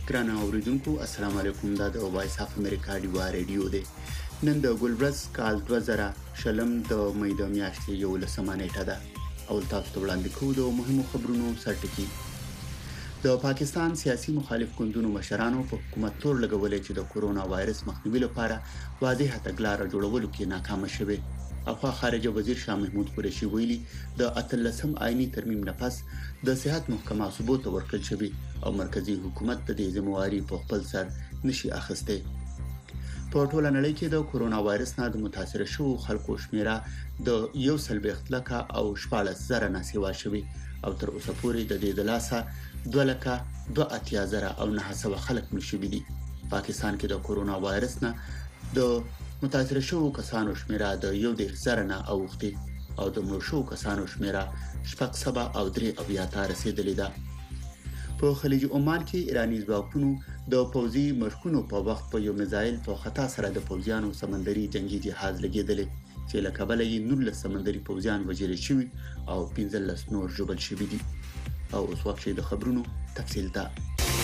ګرانه اوریدونکو السلام علیکم. دا د وایس اف امریکا ډیوا ریډیو دی. نن د ګلبرز کال 2000 شلم د مې د میاشتې 11 نیټه ده. او تاسو ته وړاندې کوو د مهمو خبرونو سرټکی. د پاکستان سیاسي مخالف ګوندونو مشرانو په حکومت تور لګولې چې د کورونا وایرس مخنیوي لپاره واضحه تګلارې جوړولو کې ناکام شوه. اخوا خارجه وزیر شاه محمود قریشي ویلي د 18 آئینی ترمیم نه پس د صحت محکمه ثبوت ورکړل شوی او مرکزی حکومت د دې ذمہواری په خپل سر نشي اخیسته. په ټوله نړۍ کې د کورونا وایرس نه د متاثر شوو خلکو شمیره د 1.8 لک او 14,000 نه سیوا شوی او تر اوسه پورې د دې د لاسه 2,82,000 او 900 خلک مړ شوي دي. پاکستان کې د کورونا وایرس نه د متاثر شوو کسانو شمیره د 1,000 نه اوختي او د مړو شوو کسانو شمیره 7 او 3 رسیدلې ده. په خلیج عمان کې ایرانی ځواکونو د پوځي مشقونو په وخت په یو میزایل په خطا سره د پوځیانو سمندري جنگي جهاز لګیدل چې له کبله یې 19 سمندري پوځیان وژل شوي او 15 نور ژوبل شوي دي. او اوس وخت د خبرونو تفصیل ته.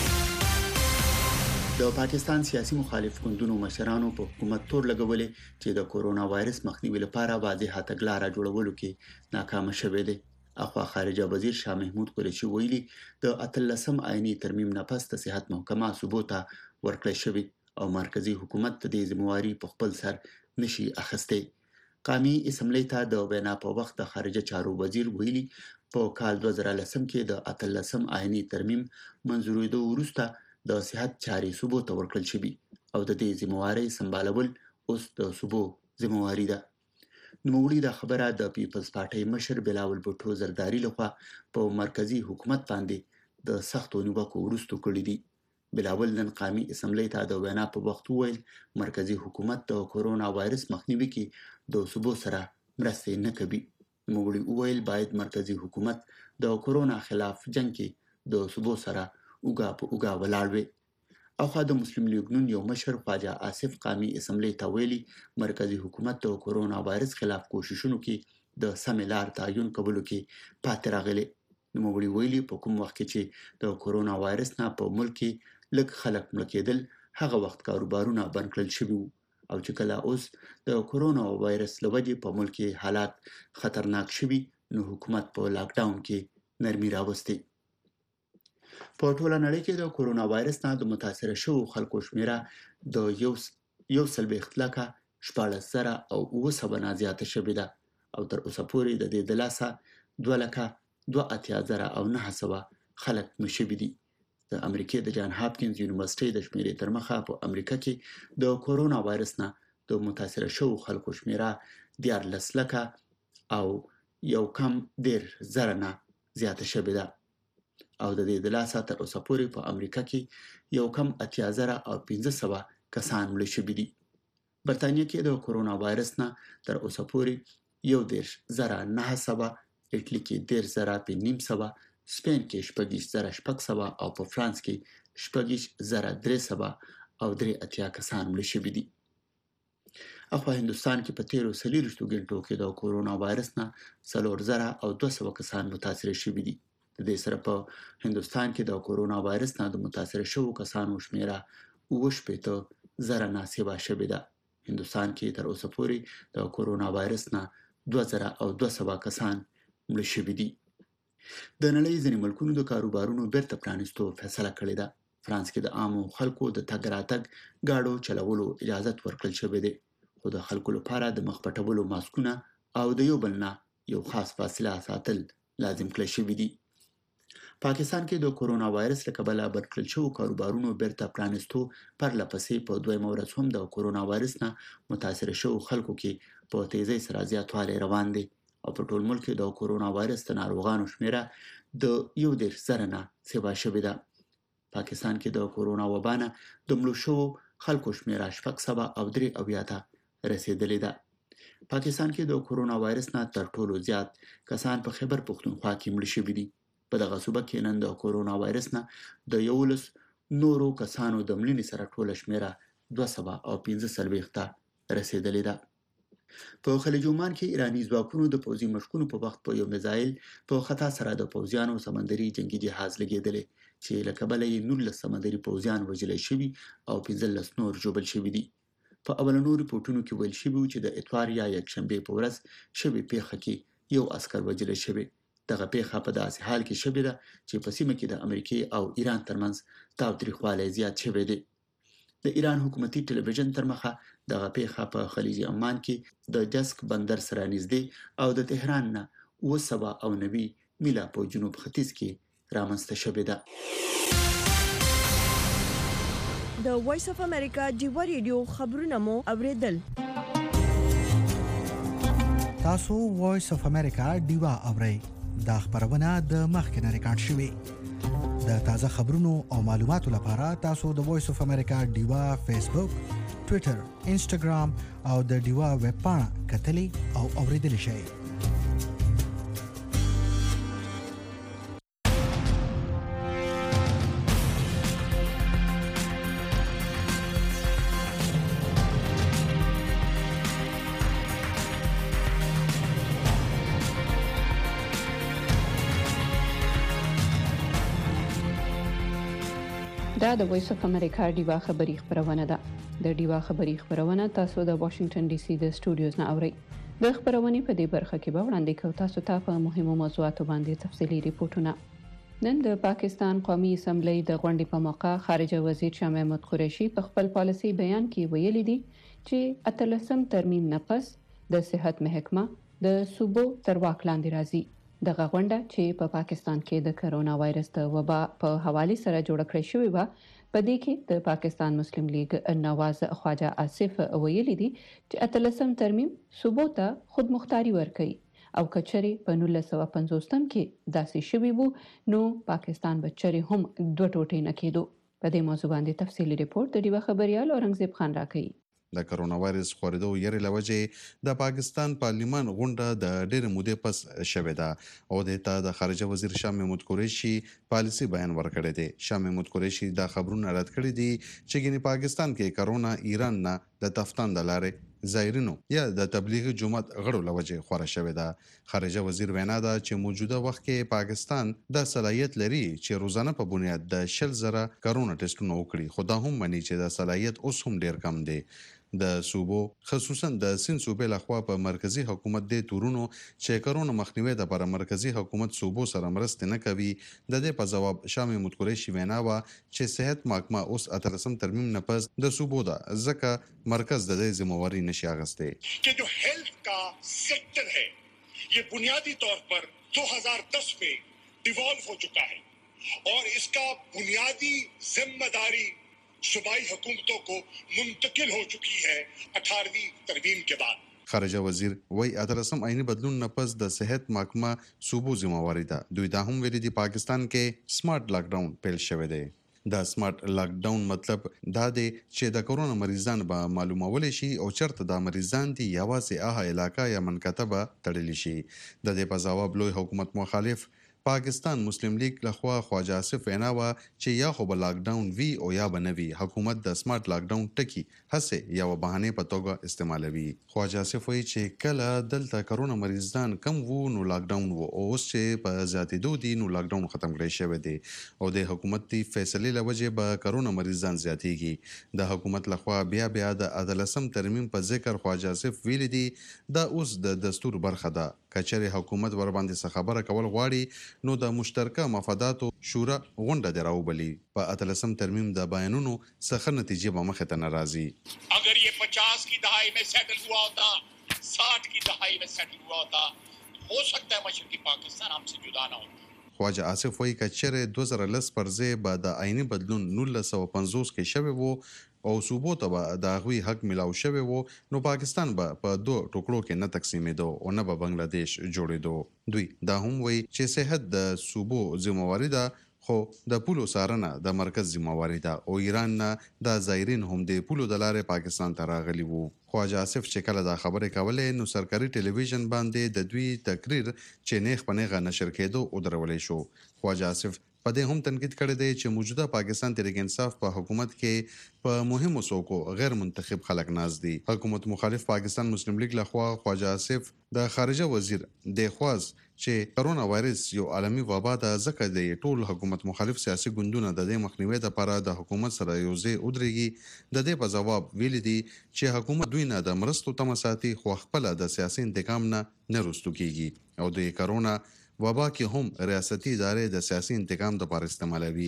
د پاکستان سیاسي مخالف ګوندونو مشرانو په حکومت تور لګولې چې د کورونا وایرس مخنیوي لپاره واضحه تګلارې جوړولو کې ناکام شوه دي. اخوا خارجه وزیر شاه محمود قریشي ویلي د 18 آئینی ترمیم نه پس د صحت محکمه ثبوت ورکړل شوی او مرکزی حکومت د دې ذمہواری په خپل سر نشي اخیسته. قومي اسمبلی ته د وینا په وخت د خارجه چارو وزیر ویلي په کال 2010 کې د 18 آئینی ترمیم منځورېدو وروسته د صحت چاري ثبوت ورکړل شوی او د دې ذمہواری سمبالول اوس د صوبو ذمہواری ده. نوموړي دا خبره د پیپلز پارټي مشر بلاول بوټو زرداری لخوا په مرکزی حکومت باندې د سختو نیوکو وروسته کړې دي. بلاول نن قومي اسمبلی ته د وینا په وخت ویل مرکزی حکومت د کورونا وایرس مخنیوي کې د صوبو سره مرسته نه کوي. نوموړي ویل باید مرکزی حکومت د کورونا خلاف جنگ کې د صوبو سره اوګه په اوګه ولاړ وي. اخوا د مسلم لیگ نون یو مشر خواجه آصف قومي اسمبلی ته ویلي مرکزی حکومت د کورونا وایرس خلاف کوششونو کې د سمې لار تعین کولو کې پاتې راغلی. نوموړي ویلي په کوم وخت کې چې د کورونا وایرس نه په ملک کې لږ خلک مړه کېدل هغه وخت کاروبارونه بند کړل شوي وو او چې کله اوس د کورونا وایرس له وجې په ملک کې حالات خطرناک شوي نو حکومت په لاک ډاون کې نرمي راوستي. په ټوله نړۍ کې د کورونا وایرس نه د متاثر شوو خلکو شمیره د 1.8 لک 14,000 او 900 نه زیاته شوې ده او تر اوسه پورې د دې د لاسه 2,82,000 او 900 خلک مړه شوي دي. د امریکای د جان هاپکینز یونیورسيټي د شمیرې تر مخه په امریکا کې د کورونا وایرس نه د متاثر شوو خلکو شمیره 14 لک او یو کم 10,000 نه زیاته شوې ده او د دې د لاسه تر اوسه پورې په امریکا کې یو کم 8,000 او 1500 کسان مړه شوي دي. برتانیې کې د کورونا وایرس نه تر اوسه پورې 11,900 اټلی کې 10,500 سپین کې 4,600 او په فرانس کې 4,300 او 3 کسان مړه شوي دي. اخوا هندستان کې په 13 غنټو کې د کورونا وایرس نه 4,000 او 200 کسان متاثر شوي دي. د دې سره په هندستان کې د کورونا وایرس نه د متاثر شوو کسانو شمیره 8,000 نه سیوا شوې ده. هندستان کې تر اوسه پورې د کورونا وایرس نه 2,200 کسان مړه شوي دي. د نړۍ ځینې ملکونو د کاروبارونو بیرته پرانیستو فیصله کړې ده. فرانس کې د عامو خلکو د تګ راتګ گاډو چلولو اجازه ورکړل شوې ده خو د خلکو لپاره د مخ پټولو ماسکونه او د یو بل نه یو خاص فاصله ساتل لازم کړل شوی دي. پاکستان کې د کورونا وایرس له کبله بند کړل شوو کاروبارونو بیرته پرانیستو پرلپسې په دویمه ورځ هم د کورونا وایرس نه متاثر شوو خلکو کې په تیزی سره زیاتوالی روان دی او په ټول ملک کې د کورونا وایرس د ناروغانو شمیره د 1,000 نه سیوا شوې ده. پاکستان کې د کورونا وبا نه د مړو شوو خلکو شمیره 7 او 3 رسیدلې ده. پاکستان کې د کورونا وایرس نه تر ټولو زیات کسان په خیبر پښتونخوا کې مړه شوي دي. په دغه صوبه کې نن د کورونا وایرس نه د 11 نورو کسانو د مړینې سره ټوله شمیره 245 رسیدلې ده. په خلیج عمان کې ایرانی ځواکونو د پوځي مشقونو په وخت په یو میزایل په خطا سره د پوځیانو سمندري جنگي جهاز لګیدل چې له کبله یې 19 سمندري پوځیان وژل شوي او 15 نور ژوبل شوي دي. په اولنو ریپورتونو کې ویل شوي و چې د اتوار یا یکشنبې په ورځ شوې پیښه کې یو عسکر وژل شوی. دغه پیښه په داسې حال کې شوې ده چې په سیمه کې د امریکې او ایران ترمنځ تاوتریخوالی زیات شوی دی. د ایران حکومتي ټلویزیون تر مخه دغه پیښه په خلیج عمان کې د جسک بندر سره نږدې او د تهران نه 990 میله په جنوب ختیځ کې رامنځته شوې ده. د وایس اف امریکا ډیوا ریډیو خبرونه مو اوریدل. تاسو وایس اف امریکا ډیوا اورئ. دا خبرونه د مخکنه ریکارډ شوې. د تازه خبرونو او معلوماتو لپاره تاسو د وایس اف امریکا ډیوا فیسبوک، ټوئیټر، انسټاګرام او د ډیوا ویب پاڼه کتلی او اوریدلی شئ. دا د وایس اف امریکا ډیوا خبری خبرونه ده. د ډیوا خبری خبرونه تاسو د واشنگټن ډي سي د سټوډیوز نه اورئ. د خبرونې په دې برخه کې به وړاندې کوو تاسو ته په مهمو موضوعاتو باندې تفصیلي ریپورتونه. نن د پاکستان قومي اسمبلی د غونډې په موقع خارجه وزیر شاه محمود قریشي په خپل پالیسي بیان کې ویلي دي چې 18 ترمیم نه پس د صحت محکمه د صوبو تر واک لاندې راځي. دغه غونډه چې په پاکستان کې د کرونا وایرس د وبا په حواله سره جوړ کړې شوې و، په دې کې د پاکستان مسلم لیگ نواز خواجه آصف ویلي دي چې 18 ترمیم صوبو ته خود مختاری ورکړي او کچري په 1950 کې داسې شوی وو نو پاکستان بچري هم دوه ټوټې نه کېدو. په دې موضوع باندې تفصیلي ریپورت د ډیوا خبريال اورنګزیب خان راکړي. د کرونا وایرس خورېدو یری لوجې د پاکستان پارلیمان غونډه د ډېر مودې پس شوې ده او د ته د خارجه وزیر شاه محمود قریشي پالیسي بیان ورکړی دی. شاه محمود قریشي دا خبرونه رد کړي دي چې ګینه پاکستان کې کرونا ایران نه د تفتان د لارې زایرینو یا د تبلیغ جماعت غړو لوجې خوره شوې ده. خارجه وزیر وینا ده چې موجوده وخت کې پاکستان د صلاحیت لري چې روزانه په بنیاد د 10,000 کرونا ټیسټونه وکړي، خو دا هم معنی چې د صلاحیت اوس هم ډیر کم دی. د صوبو خصوصا د سین صوبې لخوا په مرکزی حکومت د تورونو چې کرونا مخنیوي لپاره مرکزی حکومت صوبو سره مرسته نه کوي. د دې په جواب شاه محمود قریشي وینا وا چې صحت محکمه اوس 18 ترمیم نه پس د صوبو دا ځکه مرکز د دې ذمہواری نشي اغسته कि जो हेल्थ का सेक्टर है ये बुनियादी तौर पर 2010 में डिवॉल्व हो चुका है और इसका बुनियादी जिम्मेदारी सूबाई हुकूमतों को मुंतकिल हो चुकी है 18वीं तरमीम के बाद. خارجه وزیر وای 18 آئینی بدلون نه پس د صحت محکمه صوبو ذمہواری ده. دوی دا هم ویلي دي پاکستان کې سمارټ لاک ډاون پیل شوی دی. دا سمارټ لاک ډاون مطلب دا دی چې د کرونا مریضان به معلومول شي او چرته د مریضان دي یوازې هغه علاقې یا منکتبه تړل شي. د دې په جواب لوی حکومت مخالف پاکستان مسلم لیگ لخوا خواجه آصف وینا وا چې یا خو به لاک ډاون وی او یا به نه وی. حکومت د سمارټ لاک ډاون ټکی هڅه یا بهانه په توګه استعمالوي. خواجه آصف وایي چې کله دلته کرونا مریضان کم وو نو لاک ډاون وو او اوس چې په زیاتېدو دي نو لاک ډاون ختم کړی شوی دی او د حکومتي فیصلې لوجې به کرونا مریضان زیاتېږي. د حکومت لخوا بیا د 18 ترمیم په ذکر خواجه آصف ویلي دي دا اوس د دستور برخه ده. کچره حکومت ور باندې خبره کول غواړي نو د مشترکه مفاداتو شورا غونډه دراوبلی. په 18 ترمیم د بیانونو څخه نتیجه به مخه ته ناراضي. अगर ये 50 की दहाई में सेटल हुआ होता, 60 की दहाई में सेटल हुआ होता, हो सकता है मशरकी पाकिस्तान हमसे जुदा ना होता. خواجه آصف وایي کچره 2010 پر ځای به د آئینی بدلون 1950 کې شوی وو او صوبو ته به د هغوی حق ملاو شوی وو نو پاکستان به په دوه ټوکړو کې نه تقسیمېدو او نه به بنگلاديش جوړېدو. دوی دا هم وایي چې صحت د صوبو ذمہواری ده خو د پولو سارنه د مرکز ذمہواری ده او ایران نه د زایرین هم د پولو د لارې پاکستان ته راغلي وو. خواجه آصف چې کله دا خبره کوله نو سرکاري ټلویزیون باندې د دوی تقریر چې نیغ په نیغه نشر کېدو او درولې شو. خواجه آصف په دې هم تنقید کړی دی چې موجوده پاکستان تحریک انصاف په حکومت کې په مهمو څوکو غیر منتخب خلک ناز دي. حکومت مخالف پاکستان مسلم لیگ لخوا خواجه آصف د خارجه وزیر د خواز چې کرونا وایرس یو عالمي وبا ده، ځکه د ټول حکومت مخالف سیاسي ګوندونه د دې مخنیوي لپاره د حکومت سره یوځای ودرېږي. د دې په ځواب ویلي دي چې حکومت دوی نه د مرستو تمه ساتي، خو خپل د سیاسي انتقام نه رستو کیږي او د کرونا وبا کې هم ریاستي ادارې د سیاسي انتقام لپاره استعمالوي.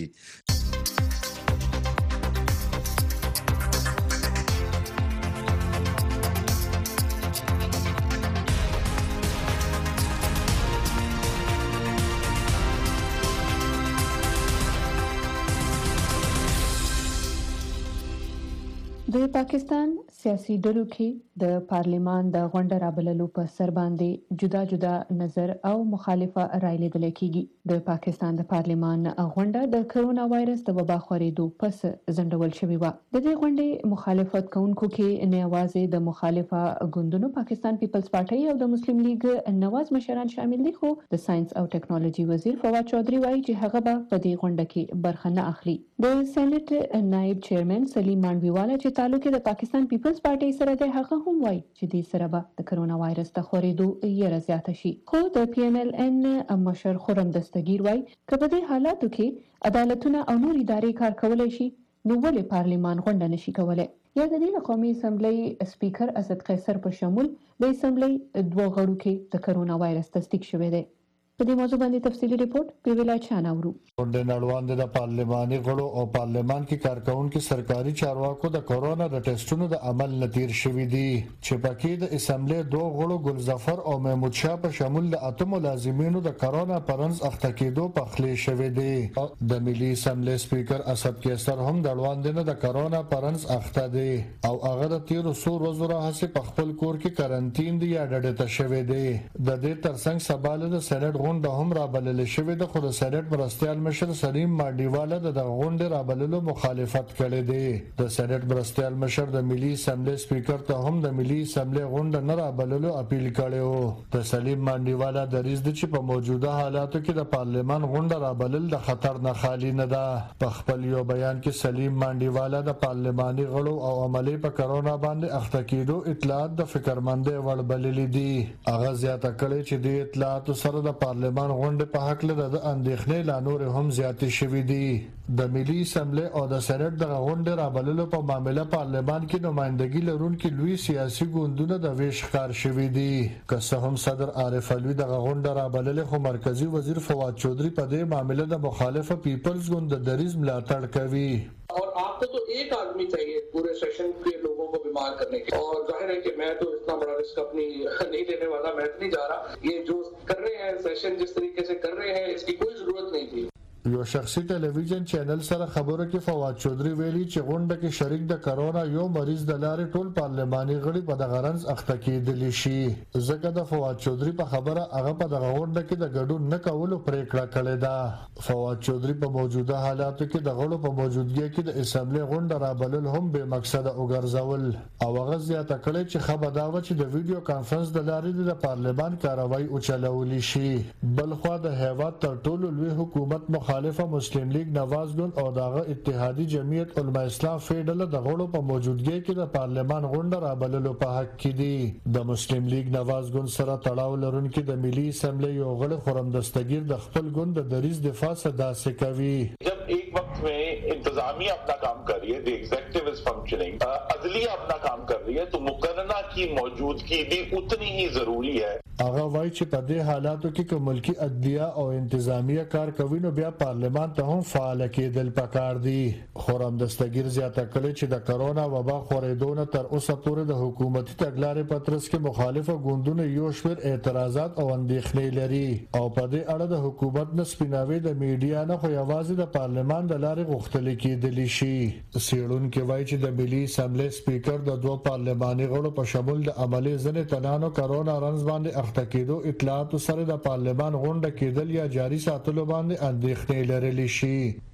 د پاکستان سیاسي ډلو کې د پارلیمان د غونډه رابللو په سر باندې جدا جدا نظر او مخالفه رائے لیدل کیږي. د پاکستان د پارلیمان غونډه د کرونا وایرس د وبا خورېدو پس ځنډول شوې و. د دې غونډې مخالفت کوونکو کې نه یوازې د مخالفه ګوندونو پاکستان پیپلز پارټي او د مسلم لیگ نواز مشران شامل دي، خو د ساينس او ټیکنالوژي وزیر فواد چودھری وایي چې هغه به په دې غونډه کې برخه نه اخلي. د سېنات نائب چیرمن سلیم مانډویوالا چې تعلق د پاکستان پیپلز پارټي سره د هغه هم وایي چې د سره به د کرونا وایرس د خورېدو یره زیاته شي. خو د پی ایم ال ان مشر خرم دستگیر وایي چې په دې حالاتو کې عدالتونه او نور ادارې کار کولای شي، نو ولې پارلیمان غونډه نشي کولای؟ یا د دې قومي اسمبلی سپیکر اسد قیصر په شمول د اسمبلی دوه غړو کې د کرونا وایرس تصدیق شوی دی. په دې موضوع باندې تفصیلی ریپورت په ویلای چانه ورو. د نړیوال د پارلماني غړو او پارلمان کې کارکونکو سرکاري چارواکو د کورونا د ټیسټونو د عمل نتیر شوې دي، چې پکې د اسمبلی دوه غړو ګلظفر او محمود شاه په شمول د اتم ملازمینو د کورونا پرنس اخته کېدو په خلی شوې دي. د ملي اسمبلی سپیکر اسد قیصر هم د وړاندې د کورونا پرنس اخته دي او هغه د 1300 ورځې راهیسې په خپل کور کې کرنټین دی یا ډډه ته شوی دی. د دې ترڅنګ سباله د سېنات غونډه هم رابلل شوې ده، خو د سېنات مرستیال مشر سلیم مانډیوالا د غونډې رابللو مخالفت کړی دی. د سېنات مرستیال مشر د ملي اسمبلی سپیکر ته هم د ملي اسمبلی غونډه نه رابللو اپیل کړی و. د سلیم مانډیوالا دریځ دی چې په موجوده حالاتو کې د پارلمان غونډه رابلل د خطر نه خالی نه ده. په خپل یو بیان کې سلیم مانډیوالا د پارلماني غړو او عملي په کرونا باندې اخته کېدو اطلاعات د فکرمندۍ وړ بللي دي. هغه زیاته کړې چې د اطلاعاتو سره د پارلمان غونډې په حق له د اندېښنې لا نور هم زیاتې شوې دي. د ملي اسمبلی او د سېنات د غونډې رابللو په معاملې پارلمان کې نمائندګي لرونکي لوی سیاسي ګوندونه د ویش ښکار شوي دي. که څه هم صدر عارف علوي د غونډه رابللې، خو مرکزی وزیر فواد چودھری په دې معاملې د مخالفه پیپلز ګوند د دریځ ملاتړ کوي. और आपको तो एक आदमी चाहिए पूरे सेशन के लोगों को बीमार करने के, और जाहिर है कि मैं तो इतना बड़ा रिस्क अपनी नहीं लेने वाला, मैं तो नहीं जा रहा. ये जो कर रहे हैं सेशन जिस तरीके से कर रहे हैं इसकी कोई जरूरत नहीं थी. یو شخصي ټلویزیون چینل سره خبرو کې فواد چودھری ویلي چې غونډه کې شریک د کرونا یو مریض د لارې ټول پارلماني غړي په دغه رنځ اخته کېدلی شي. ځکه د فواد چودھری په خبره هغه په دغه غونډه کې د ګډون نه کولو پریکړه کړې ده. فواد چودھری په موجوده حالاتو کې د غړو په موجودګۍ کې د اسمبلی غونډه رابلل هم به مقصد وګرځول او هغه زیاته کړې چې خبر دا و چې د ویډیو کانفرنس د لارې د پارلمان کاروایی او چلولې شي. بلخوا د هیواد تر ټولو لوی حکومت مخالفه مسلم لیگ نواز ګوند او دغه اتحادی جمعیت علماء اسلام فیډل د غړو په موجودګۍ کې د پارلمان غونډه رابللو په حق کې دي. د مسلم لیگ نواز ګوند سره تړاو لرونکي د ملي اسمبلی یو غړي خرم دستگیر د خپل ګوند د دریځ دفاع صداسه کوي. जब एक वक्त में इंतजामिया अपना काम कर रही है, द एग्जीक्यूटिव इज फंक्शनिंग, अदलिया अपना काम कर रही है, तो मुकर्रना की मौजूदगी भी उतनी ही जरूरी है. هغه وایي چې په دې حالاتو کې که ملکی عدلیه او انتظامیه کار کوي نو بیا پارلمان ته هم فعال کېدل پکار دي. خرم دستگیر زیاته کړي چې د کرونا وبا خورېدو نه تر اوسه پورې د حکومتي تګلارې په ترڅ کې مخالفه ګوندونه یو شمېر اعتراضات او اندېښنې لري او په دې اړه د حکومت نه سپیناوي د میډیا نه خو یوازې د پارلمان د لارې غوښتل کېدلی شي. څېړونکي وایي چې د ملي اسمبلی سپیکر د دوه پارلماني غړو په شمول د عملي ځینې تنانو کرونا رنځ باندې اخته کېدو اطلاعاتو سره د پارلمان غونډه کېدل یا جاري ساتلو باندې اندېښنې لرلې شي.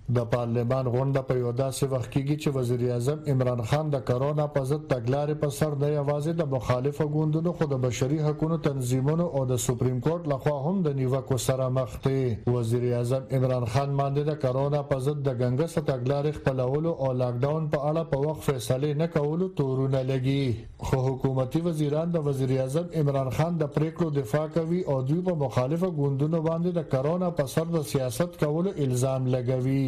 د پارلمان غونډه په یو داسې وخت کې چې وزیر اعظم عمران خان د کرونا په ضد تګلارې په سر نه یوازې د مخالفو ګوندونو خو د بشري حقوقو تنظیمونو او د سپریم کورټ لخوا هم د نیوکو سره مخ دي. وزیر اعظم عمران خان باندې د کرونا په ضد د ګنګس تګلارې خپلولو او لاک ډاون په اړه په وخت فیصله نه کولو تورونه لګي، خو حکومتي وزیران د وزیر اعظم عمران خان د پریکړو دفاع کوي او دوی په مخالفو ګوندونو باندې د کرونا په سر د سیاست کولو الزام لګوي.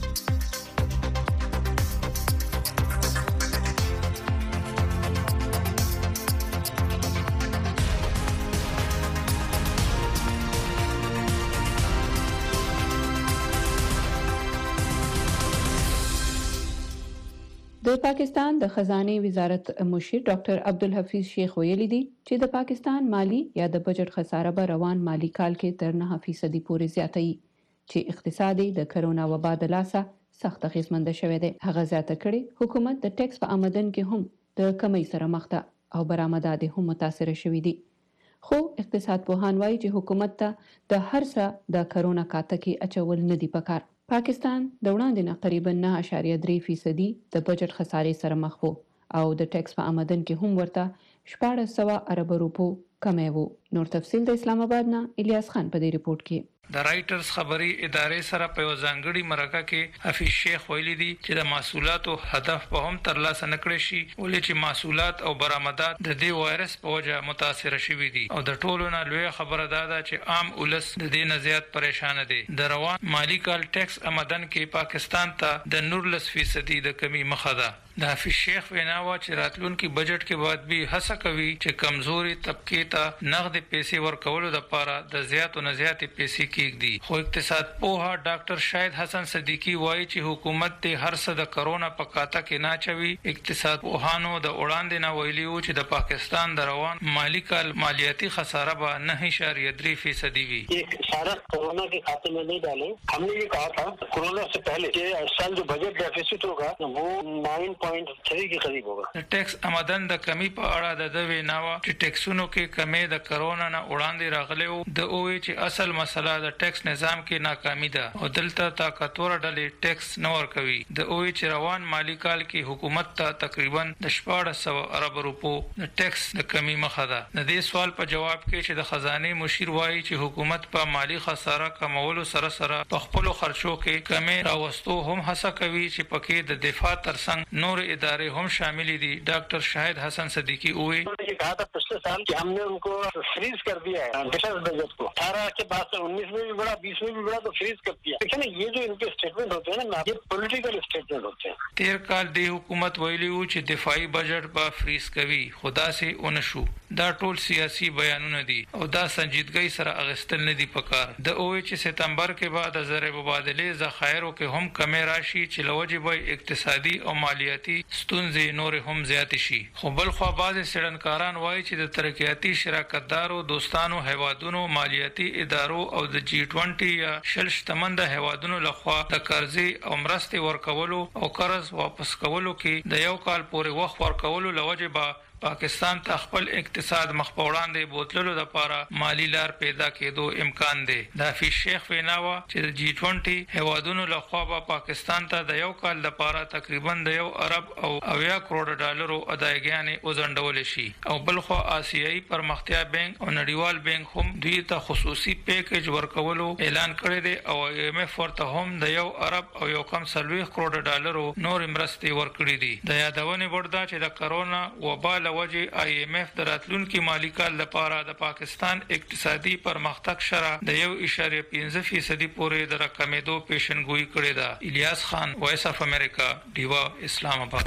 د پاکستان د خزانه وزارت مشیر ډاکټر عبدالحفیظ شیخ ویلي دي چې د پاکستان مالی یا د بجټ خساره به روان مالی کال کې تر 9% پورې زیاتوي چې اقتصادي د کرونا وبا د لاسه سخت اغیزمند شوی دی. هغه زیاته کړي حکومت د ټیکس په آمدن کې هم د کمی سره مخ ده او برآمدات هم متاثر شوي دي. خو اقتصاد پوهان وایي چې حکومت ته د هر څه د کرونا کاتکي اچول نه دی پکار. پاکستان د وړاندې نه تقریبا 9.3% د بجټ خسارې سره مخ وو او د ټیکس په آمدن کې هم ورته 1400 ارب روپو کمی وو. نور تفصیل د اسلام آباد نه الیاس خان په دې ریپورت کې. د رائټرز خبري ادارې سره په ځانګړي مرکه کې حفیظ شیخ ویلي دي چې د محصولاتو هدف په هم ترلاسه نکړي شي ولې چې محصولات او برآمدات د دې وایرس په وجه متاثر شوي دي او د ټولو نه لوی خبره ده چې عام ولس د دې نه زیات پریشان دي. د روان مالی کال ټیکس آمدن کې پاکستان ته د 19% د کمی مخه ده. د حفیظ شیخ ویناوه چې راتلونکي بجټ کې باید به هڅه کوي چې کمزوري طبقه ته نقد پیسې ورکولو لپاره د زیاتو نه زیاتې پیسې کېږدي. خو اقتصاد پوها ډاکټر شاهد حسن صدیقی وایي چې حکومت ته هر څه د کرونا په کاته کې نه چوي. اقتصاد پوهانو د وړاندې نه ویلي و چې د پاکستان د روان مالی کال مالیاتي خساره به 9.3% وي. सारा कोरोना के खाते में नहीं डाले. हमने ये कहा था कोरोना से पहले कि साल जो बजट डेफिसिट होगा वो 9.3 के करीब होगा. ټیکس آمدن د کمی په اړه د دوی ناوه چې ټیکسونو کې کمی د کرونا نه وړاندې راغلی او د اوې چې اصل مسله د ټیکس نظام کې ناکامي ده او دلته طاقتور ډلې ټیکس نه ورکوي. د اوې چې روان مالی کال کې حکومت ته تقریبا د 1400 ارب روپو د ټیکس د کمی مخه ده. د دې سوال په جواب کې چې د خزانه مشیر وایي چې حکومت په مالی خساره کمولو سره سره په خپل خرچو کې کمی راوستو هم هڅه کوي چې پکې د دفاع ترڅنګ نور ادارې هم شامل دي. ډاکټر شاهد حسن صدیقی وی ये कहा था पिछले साल कि हमने उनको फ्रीज कर दिया है डिफेंस बजट को. 18 के बाद से 19 में भी बढ़ा, 20 में भी बढ़ा, तो फ्रीज कर दिया. देखिए ना, ये जो इनके स्टेटमेंट होते हैं ना, ये पॉलिटिकल स्टेटमेंट होते हैं. 13 کال د حکومت ویلي و چې دفاعي بجټ به فریز کوي، خدا سي اونشو. دا ټول سیاسي بیانونه دي او دا سنجیدګۍ سره اغستل نه دي پکار. د اوې چې سپتمبر کې بعد د زر مبادله ذخایرو کې هم کمی راشي چې لوجب اقتصادي او مالیاتي ستونزې نور هم زیات شي. خو بل خو بعض سړنکاران وایي چې د ترقیاتي شراکتدارو دوستانو هیوادونو مالیاتي ادارو او د G20 یا شل شتمند هیوادونو لخوا د قرضې او مرستې ورکولو او قرض واپس کولو کې د یو کال پورې وخت ورکولو لوجب پاکستان ته خپل اقتصاد مخ په وړاندې بوتللو لپاره مالی لار پیدا کېدو امکان دی. د حفیظ شیخ ویناوه چې د G20 هیوادونو لخوا په پاکستان ته د یو کال لپاره تقریبا د 1 ارب او 80 کروڑ ډالرو ادایګانې وزندول شي او بلخو آسیایي پرمختیا بانک او نړیوال بانک هم دوی ته خصوصي پیکیج ورکولو اعلان کړی دی او IMF ورته هم د 1 ارب او 1.3 کروڑ ډالرو نور مرستې ورکړي دي. د یادونه ورده چې د کرونا وبا وجه IMF د راتلونکي مالی کال لپاره د پاکستان اقتصادي پرمختګ شرح د 1.5% پورې د رقمېدو پیشنګوئی کړې ده. الیاس خان، وایس اف امریکا، ډیوا، اسلام آباد.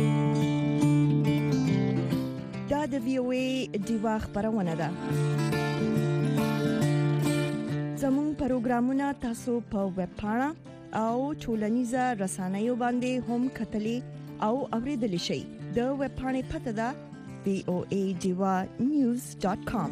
دا د VOA ډیوا خبرونه ده. زموږ پروګرامونه تاسو په ویب پاڼه او ټولنیزه رسنیو باندې هم کتلې او اوریدل شئ. د ویب پاڼې پته ده voadivanews.com.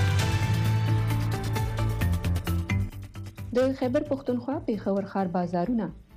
د خیبر پختونخوا پیښور ښار بازارونه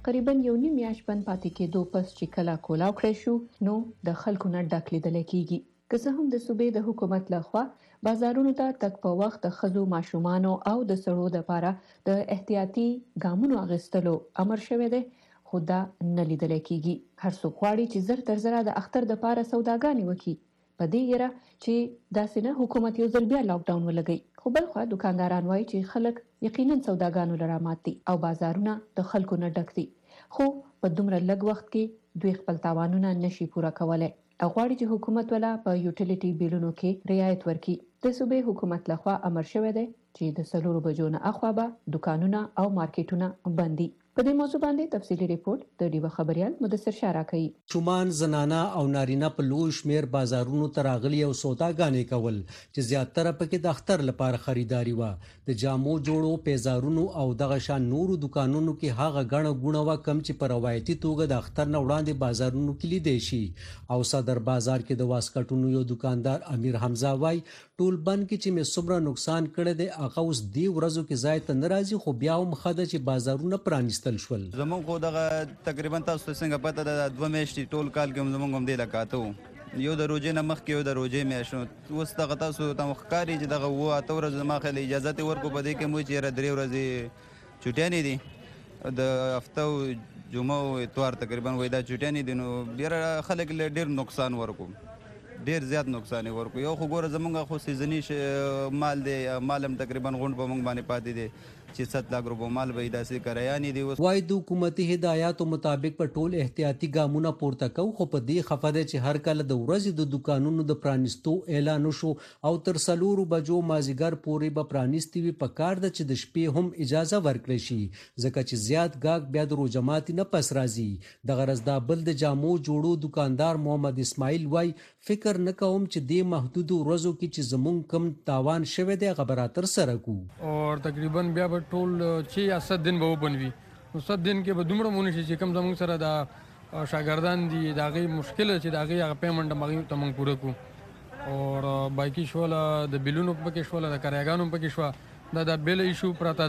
تقریبا یو نیم میاشت بند پاتې کېدو پس چې کله کولاو کړی شو نو د خلکو نه ډک لیدل کېږي. که څه هم د صوبې د حکومت لخوا بازارونو ته تک په وخت د ښځو ماشومانو او د سړو لپاره د احتیاطي ګامونو اخیستلو امر شوی دی خو دا نه لیدل کېږي. هر څوک غواړي چې زر تر زره د اختر د پاره سوداګانې وکړي په دې یره چې داسې نه حکومت یو ځل بیا لاک ډاون ولګي. خو بل خو دکانداران وایي چې خلک یقینا سوداګانو لره مات دي او بازارونه د خلکو نه ډک دي خو په دومره لږ وخت کې دوی خپل تاوانونه نشي پوره کولای او غواړي چې حکومت ولا په یوټیلیټي بیلونو کې رعایت ورکړي. د صوبې حکومت لخوا امر شوی دی چې د 4 بجو نه اخوا به دکانونه او مارکیټونه بند دي. په دې موضوع باندې تفصیلی ریپورت د ډیوه خبريال مدثر شارا کوي. شومان زنانا او نارینه په لوی شمیر بازارونو ته راغلي او سوداګانې کول چې زیاتره پکې د اختر لپاره خریداري و. د جامو جوړو پیزارونو او دغه شان نورو دکانونو کې هغه غڼه غونه و کم چې په روایتي توګه د اختر نه وړاندې بازارونو کې لیدې شي. او صدر بازار کې د واسکټونو یو دکاندار امیر حمزه وای ټول بند کې چې مې څومره نقصان کړی دی هغه اوس دی ورځو کې ځای ته ناراضي خو بیا هم خده چې بازارونه پرانیست زمونږ خو دغه تقریبا تاسو څنګه پته ده 2 میاشتې ټول کال کې زمونږ هم دی لکاته یو د روزې نه مخکې یو د روزې میاشت اوس دغه تاسو ته ښکاري چې دغه 8 ورځې ما خیال اجازه ته ورکو په دې کې مو چې 3 ورځې چټیانې دي د هفته جمعه او اتوار تقریبا وای دا چټیانې دي نو ډیر خلک ډیر نقصان ورکو ډیر زیات نقصان ورکو. یو خو ګوره زمونږ خو سیزنی مال دی مال هم تقریبا غونډ په مونږ باندې پاتې دی چې 7 لک روپو مال به داسې کرایانې دی. وای د حکومتي هدایاتو مطابق په ټول احتیاطي ګامونه پورته کو خو په دې خفه ده چې هر کله د ورځې د دکانونو د پرانیستو اعلان وشو او تر 4 بجو مازیګر پورې به پرانیستي وي په کار ده چې د شپې هم اجازه ورکړي شي ځکه چې زیات گاګ بیا د روجمات نه پس راځي. د غرض دا بل د جامو جوړو دکاندار محمد اسماعیل وای فکر نه کوم چې د محدود ورځو کې چې زمونږ کم تاوان شوه دی خبراتر سره کو او تقریبا بیا ټول چې 7 دن به وبنوي نو 7 دن کې به دومره مونږ چې کم زمونږ سره دا شاګردان دي دا غي مشکل چې دا غي پیمنټ مغي ته مونږ پوره کو او باقي شول د بیلونو پکې شول د کرایګانو پکې شو دا بیل ایشو پراته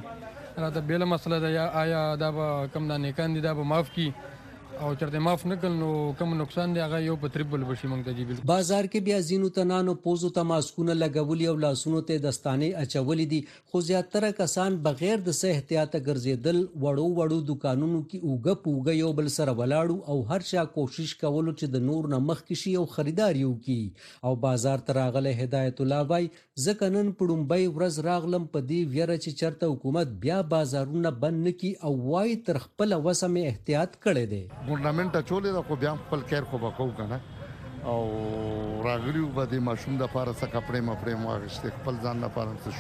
راته بیل مسله ده یا آیا دا کم دا نیکان دي دا به معاف کی او چرته معاف نکل نو کم نقصان دی هغه یو په تریبل بشي مونږ ته جیبل. بازار کې بیا زینو تنانو پوزو ته ماسکونه لګولي او لاسونو ته دستانې اچولې دي خو زیاتره کسان بغیر د صحت احتیاط ګرځیدل وړو دکانونو کې اوګه یو بل سره ولاړو او هر چا کوشش کولو چې د نور نه مخکې شي او خریدار یو کی او بازار ته راغله هدایت الله وای ځکه نن پړومبۍ ورځ راغلم په دې ویره چې چرته حکومت بیا بازارونه بند نکي او وای تر خپل وسمه احتیاط کړي دي. ګورنمنت چولې دا خو بیا خپل کیر خو وکاو کنه او راغلیو به د ماشوم د پاره څه کپڑے مپړې واغشته خپل ځان لپاره څه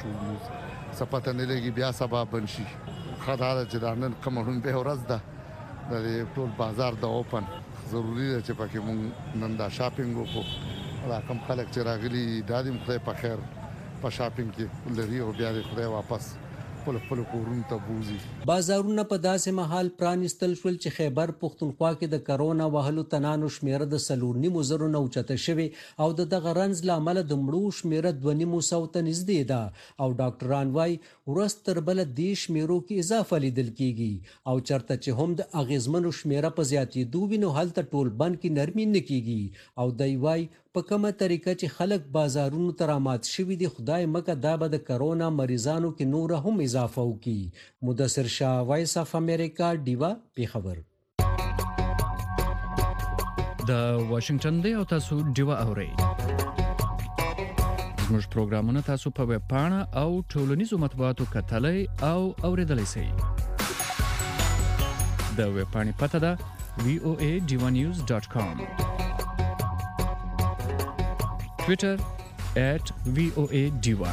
شو سپته نه لګي بیا سبا بنشي خدای چې دانن کومون به ورځ ده د ټول بازار د اوپن ضروری ده چې پکې مونږ نن دا شاپینګ وکړو دا کوم خلک چې راغلي دادم خدای په خیر په شاپینګ کې لري او بیا د خدای واپس خپل کورونو ته بوزي. بازارونه په داسې محل پرانیستل شول چې خیبر پختونخوا کې د کرونا وهلو تنانو شمیره د 4.5 نه اوچته شوی او د دغه رنځ لامل د مړو شمیره 2.5 ته نږدې ده او ډاکټران وای ورستر بل د شمیرو کې اضافه لیدل کیږي او چرته چې هم د اغیزمنو شمیره په زیاتېدو وینو هلته ټول بند کې نرمي نه کیږي او دی وای په کومه طریقه چې خلک بازارونو ته رامات شوي دي خدای مکه دا به د کرونا مریضانو کې نور هم اضافه وکړي. مدثر شاه وایس اف امریکا ډیوا پیښور. د واشنگټن دی او تاسو ډیوا اورئ. زموږ پروګرامونه تاسو په ویب پاڼه او ټولنیزو مطبوعاتو کتلای او اوریدلای شئ. د ویب پاڼې پته ده voadivanews.com Twitter @VOA_Diva.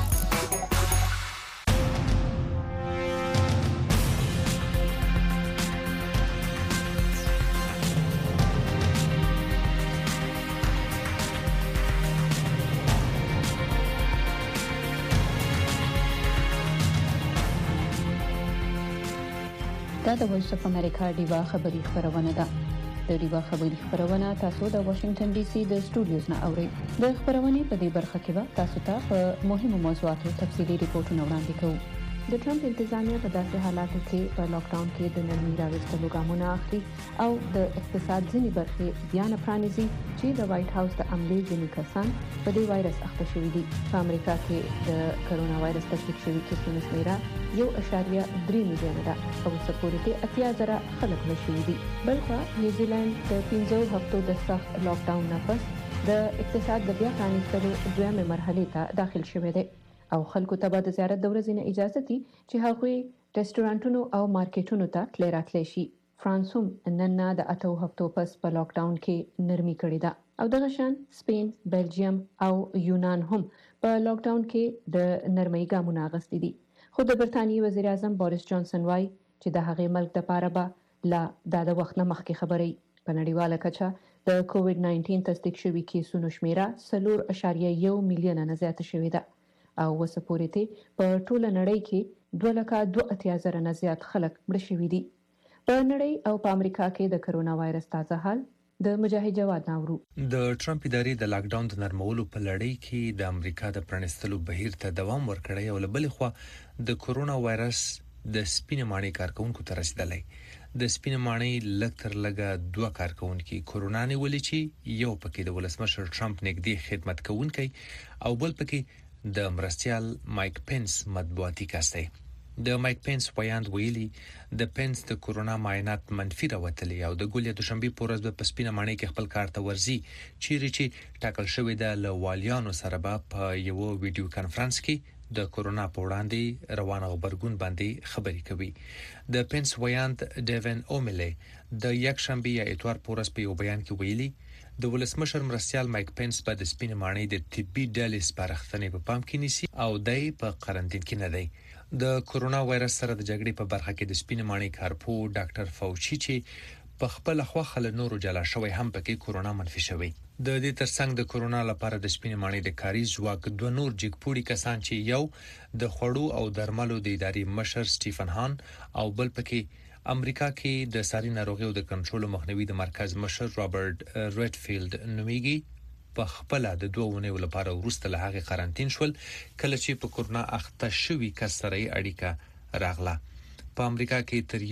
دا د وایس اف امریکا ډیوا خبری خبرونه ده. د ډیوا خبری خبرونه تاسو د واشنگټن ډي سي د سټوډیوز نه اورئ. د خبرونې په دې برخه کې به تاسو ته په مهمو موضوعاتو تفصیلي ریپورتونه وړاندې کوو. د ټرمپ انتظامیه په داسې حالاتو کې په لاک ډاون کې د نرمۍ راوستلو ګامونه اخلي او د اقتصاد ځینې برخې بیا نه پرانیزي چې د وایټ هاوس د عملې ځینې کسان په دې وایرس اخته شوي دي. په امریکا کې د کرونا وایرس تشخیص شوي کیسونو شمیره 1.3 میلیونه ده او اوسه پورې کې 80,000 خلک مړه شوي دي. بلخوا نیوزیلند د 15 هفتو د سخت لاک ډاون نه پس د اقتصاد د بیا پرانیستلو دویمه مرحله ته داخل شوی دی او خلکو ته به د زیارت د ورځې نه اجازه دي چې هغوی ریسټورانټونو او مارکیټونو ته تللی راتلی شي. فرانس هم نن نه د 8 هفتو پس په لاک ډاون کې نرمي کړې ده او دغه شان سپین، بلجیم او یونان هم په لاک ډاون کې د نرمۍ ګامونه اخیستي دي. خو د برتانیې وزیر اعظم بوریس جانسن وايي چې د هغې ملک لپاره به لا د وخت نه مخکې خبرې په نړیواله کچه د کووډ 19 تصدیق شوي کیسونو شمیره 4.1 میلیونه نه زیاته شوې ده او اوسه پورې ته په ټوله نړۍ کې 2,82,000 نه زیات خلک مړه شوي دي. په نړۍ او په امریکا کې د کرونا وایرس تازه حال د مجاهد جواد ناورو. د ټرمپ ادارې د لاک ډاون د نرمولو په لړۍ کې د امریکا د پرانستلو بهیر ته دوام ورکړی او لبل خو د کرونا وایرس د سپینې ماڼۍ کارکونکو ته رسیدلی. د سپینې ماڼۍ لکتر لګه 2 کارکونکو کرونا نیولې چې یو پکې د ولسمشر ټرمپ نږدې خدمت کوونکی او بل پکې د مرستيال مایک پنس مطبوعاتي کس دی. د مایک پنس ویاند ویلي د پنس د کرونا معاینات منفي راوتلي او د ګولیا دوشنبه پورز په سپینه ماڼۍ کې خپل کار ته ورزي چې ټاکل شوی د لوالیانو سره په یو ویډیو کانفرنس کې د کرونا په وړاندې روان خبرګون باندې خبري کوي. د پنس ویاند ډیون اوملی د یک شنبه یا اتوار پورز په یو بیان کې ویلي د ولسمشر مرستيال مایک پنس په د سپینې ماڼۍ د طبي ډلې سپارښتنې په پام کې نیسي او دای په قرنټین کې نه دی. د کرونا وایرس سره د جګړې په برخه کې د سپینې ماڼۍ کارپو ډاکټر فاوچی چې په خپل خوخه له نورو جلا شوی هم پکې کرونا منفي شوی. د دې ترڅنګ د کرونا لپاره د سپینې ماڼۍ د کاري ځواک 2 نور جګپوړي کسان چې یو د خوړو او درملو د ادارې مشر سټیفن هان او بل پکې امریکا کې د ساري ناروغیو د کنټرول مخنیوي د مرکز مشر رابرټ ریډفیلډ نومیږي په خپل د 2 ونیو لپاره ورسته له هغه قرنټین شول کله چې په کرونا اخته شوی کس سره اړیکه راغله. په امریکا کې تر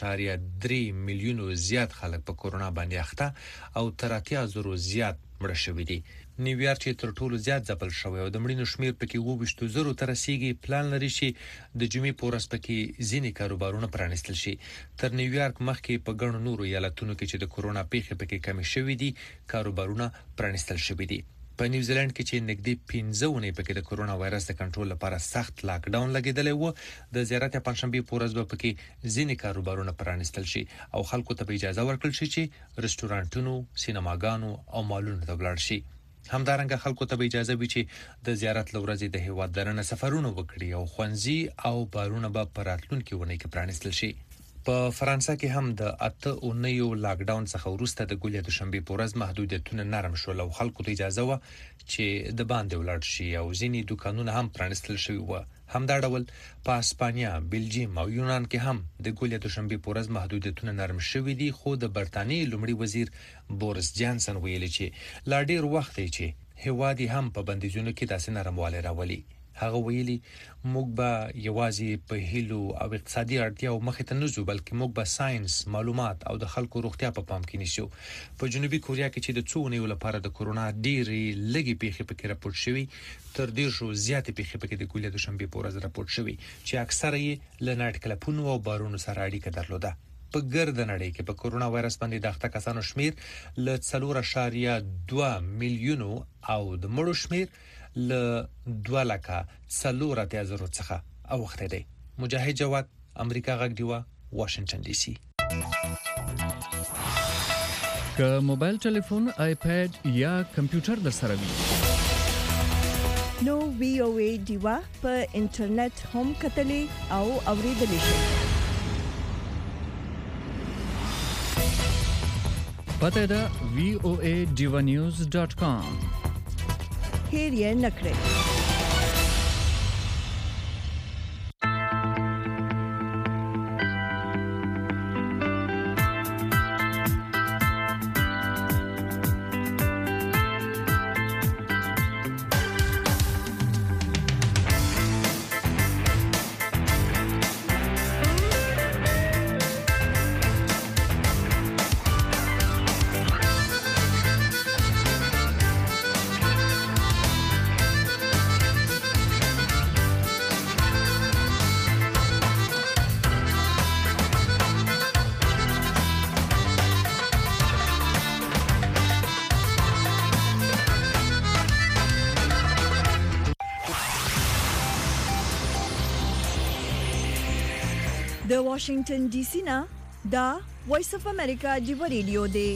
1.3 میلیونو زیات خلک په کرونا باندې اخته او تر 80,000 زیات مړه شوي دي. نیویارک چې تر ټولو زیات ځپل شوی او د مړینو شمیر پکې 22,000 تر رسیدي پلان لري چې د جمعې پورس پکې ځینې کاروبارونه پرانیستل شي. تر نیویارک مخکې په ګڼو نورو ایالتونو کې چې د کرونا پیښې پکې کمی شوې دي کاروبارونه پرانیستل شوي دي. په نیوزیلند کې چې نږدې 15 ونې پکې د کرونا وایرس د کنټرول لپاره سخت لاک ډاون لګیدلی و د زیارت پنځشنبه پورز به پکې ځینې کاروبارونه پرانیستل شي او خلکو ته اجازه ورکړل شي چې رستورانټونو، سینماګانو او مالونو ته ولاړ شي. همدارنګه خلکو ته اجازه وي چې د زیارت لورځي د هیواد درنه سفرونه وکړي او خوندزي او بارونه به پراتلونکو ونې کې پرانیستل شي. په فرانسه کې هم د 8 اونیو لاک ډاون څخه وروسته د ګولیا دوشنبه پورز محدودیتونه نرم شول او خلکو ته اجازه و چې د باندې ولاړ شي او ځینې دکانونه هم پرانیستل شوي و. همدا ډول په اسپانیا، بلجیم او یونان کې هم د ګولیا دوشنبه پورز محدودیتونه نرم شوي دي خو د برتانیې لومړي وزیر بوریس جانسن ویلي چې لا ډیر وخت دی چې هوادي هم په بندیزونو کې داسې نرموالی راولي. هغه ویلي موږ به یوازې په هیلو او اقتصادي اړتیاو مخې ته نه ځو بلکې موږ به ساينس، معلومات او د خلکو روغتیا په پام کې نیسو. په جنوبي کوریا کې چې د 2 اونیو لپاره د کرونا ډېرې لږې پیښې پکې راپورټ شوي تر 100 زیاتې پیښې پکې د ګولیا دوشنبه پورز راپورټ شوي چې اکثره یې له نایټ کلبونو او بارونو سره اړیکه درلوده. په ګرد نړۍ کې په کرونا وایرس باندې د اخته کسانو شمیر له 4.2 میلیونو او د مړو شمیر له 2,400,000 څخه اوخته دی. مجاهد جواد، امریکا غږ دیوا، واشنگټن ډي سي. که موبایل ټلیفون، آیپاد یا کمپیوټر در سره وي نو وی او ای دیوا په انټرنیټ هم کتلې او اوریدلې شئ. پته ده voadivanews.com. هیر یې نکړئ. د واشنگټن ډي سي نه دا وایس اف امریکا دی ریډیو دی.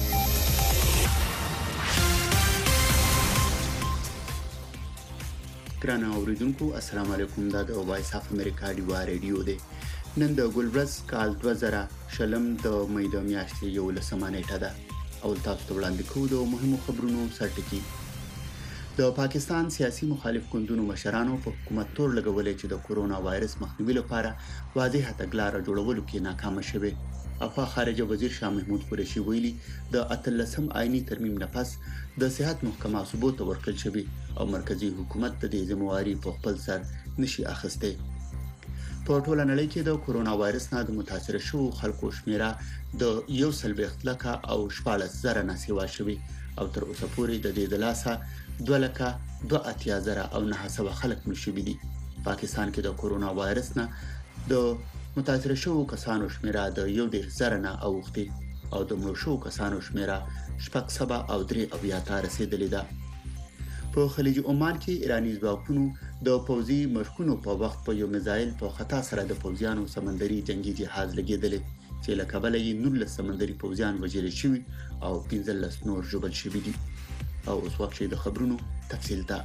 ګرانه اوریدونکو السلام علیکم. دا د وایس اف امریکا دی ریډیو دی. نن د ګلبرز کال 2000 د مې د میاشتې 11 نیټه ده. اول تاسو ته وړاندې کوو د مهمو خبرونو سرټکی. د پاکستان سیاسي مخالف ګوندونو مشرانو په حکومت تور لګولې چې د کورونا وایرس مخنیوي لپاره واضح تګلارې جوړولو کې ناکام شوه. افغان خارجه وزیر شاه محمود قریشي ویلي د 13 آئینی ترمیم نه پس د صحت محکمه ثبوت ورکړل شوی او مرکزی حکومت د دې ذمہواری په خپل سر نشي اخیسته. په ټوله نړۍ کې د کورونا وایرس نه د متاثر شوو خلکو شمیره د 1.2 لک او 14,000 نه سیوا شوی او تر اوسه پورې د دې د لاسه 2,280,000 او 900 خلک مړ شوي دي. پاکستان کې د کورونا وایرس نه د متاثر شوو کسانو شمیره د 1,000 نه اوختي او د مړ شوو کسانو شمیره 7 او 3 ته رسیدلې ده. په خلیج عمان کې ایرانی ځواکونو د پوځي مشقونو په وخت په یو میزایل په خطا سره د پوځیانو سمندري جنگي جهاز لګیدل چې له کبله یې 19 سمندري پوځیان وژل شوي او 15 نور ژوبل شوي دي. او اوس وخت د خبرونو تفصیل ته.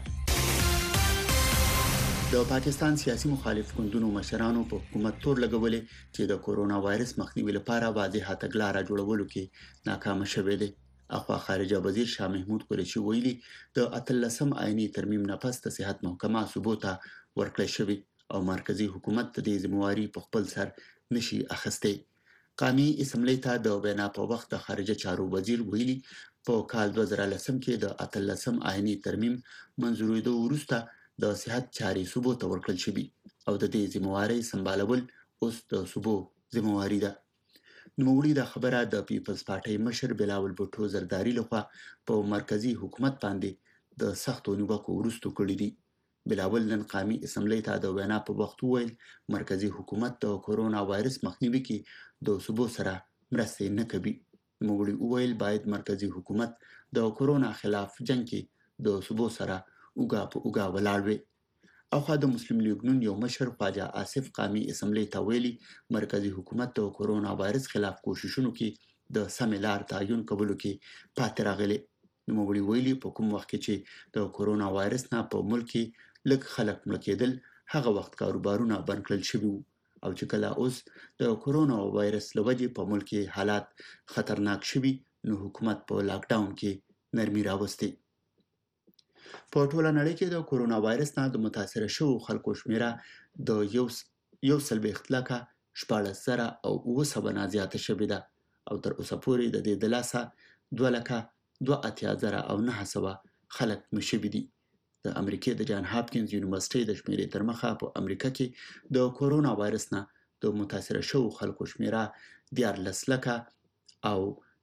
د پاکستان سیاسي مخالف ګوندونو مشرانو په حکومت تور لګولې چې د کورونا وایرس مخنیوي لپاره واضح تګلارې جوړولو کې ناکام شوه دي. اخوا خارجه وزیر شاه محمود قریشي ویلي د 13 آئینی ترمیم نه پس د صحت محکمه ثبوت ورکړل شوی او مرکزی حکومت د دې ذمہواری په خپل سر نشي اخیسته. قومي اسمبلی ته د وینا په وخت د خارجه چارو وزیر ویلي په کال 2010 کې د 13 آئینی ترمیم منځورېدو وروسته د صحت چاري ثبوت ورکړل شوی او د دې ذمہواری سمبالول اوس د صوبو ذمہواری ده. نوموړي د خبره د پیپلز پارټي مشر بلاول بوټو زرداری لخوا په مرکزی حکومت باندې د سختو نیوکو وروسته کړی دي. بلاول نن قومي اسمبلی ته د وینا په وخت وویل مرکزی حکومت د کورونا وایرس مخنیوي کې د صوبو سره مرسته نه کوي. نوموړي وویل باید مرکزی حکومت د کورونا خلاف جنگ کې د صوبو سره اوګه په اوګه ولاړ وي. او خو د مسلم لیگ نون یو مشر خواجه آصف قومي اسمبلی ته ویلي مرکزی حکومت د کورونا وایرس خلاف کوششونو کې د سملار تعین کولو کې پاتې راغلي. نوموړي ویلي په کوم وخت کې چې د کورونا وایرس نه په ملک کې لږ خلک مړ کېدل هغه وخت کاروبارونه بند کړل شوي او چې کله اوس د کورونا وایرس لوجې په ملک کې حالات خطرناک شوي نو حکومت په لاک ډاون کې نرمي راوستي. په ټوله نړۍ کې د کورونا وایرس نه د متاثر شوو خلکو شمیره د 1.2 لک 14,000 او 900 نه زیاته شوې ده او تر اوسه پورې د دې د لاسه 2,280,000 او 900 خلک مړ شوي دي. د امریکای د جان هاپکینز یونیورسيټي د شمیرې تر مخه په امریکا کې د کورونا وایرس نه د متاثر شوو خلکو شمیره 14 لک او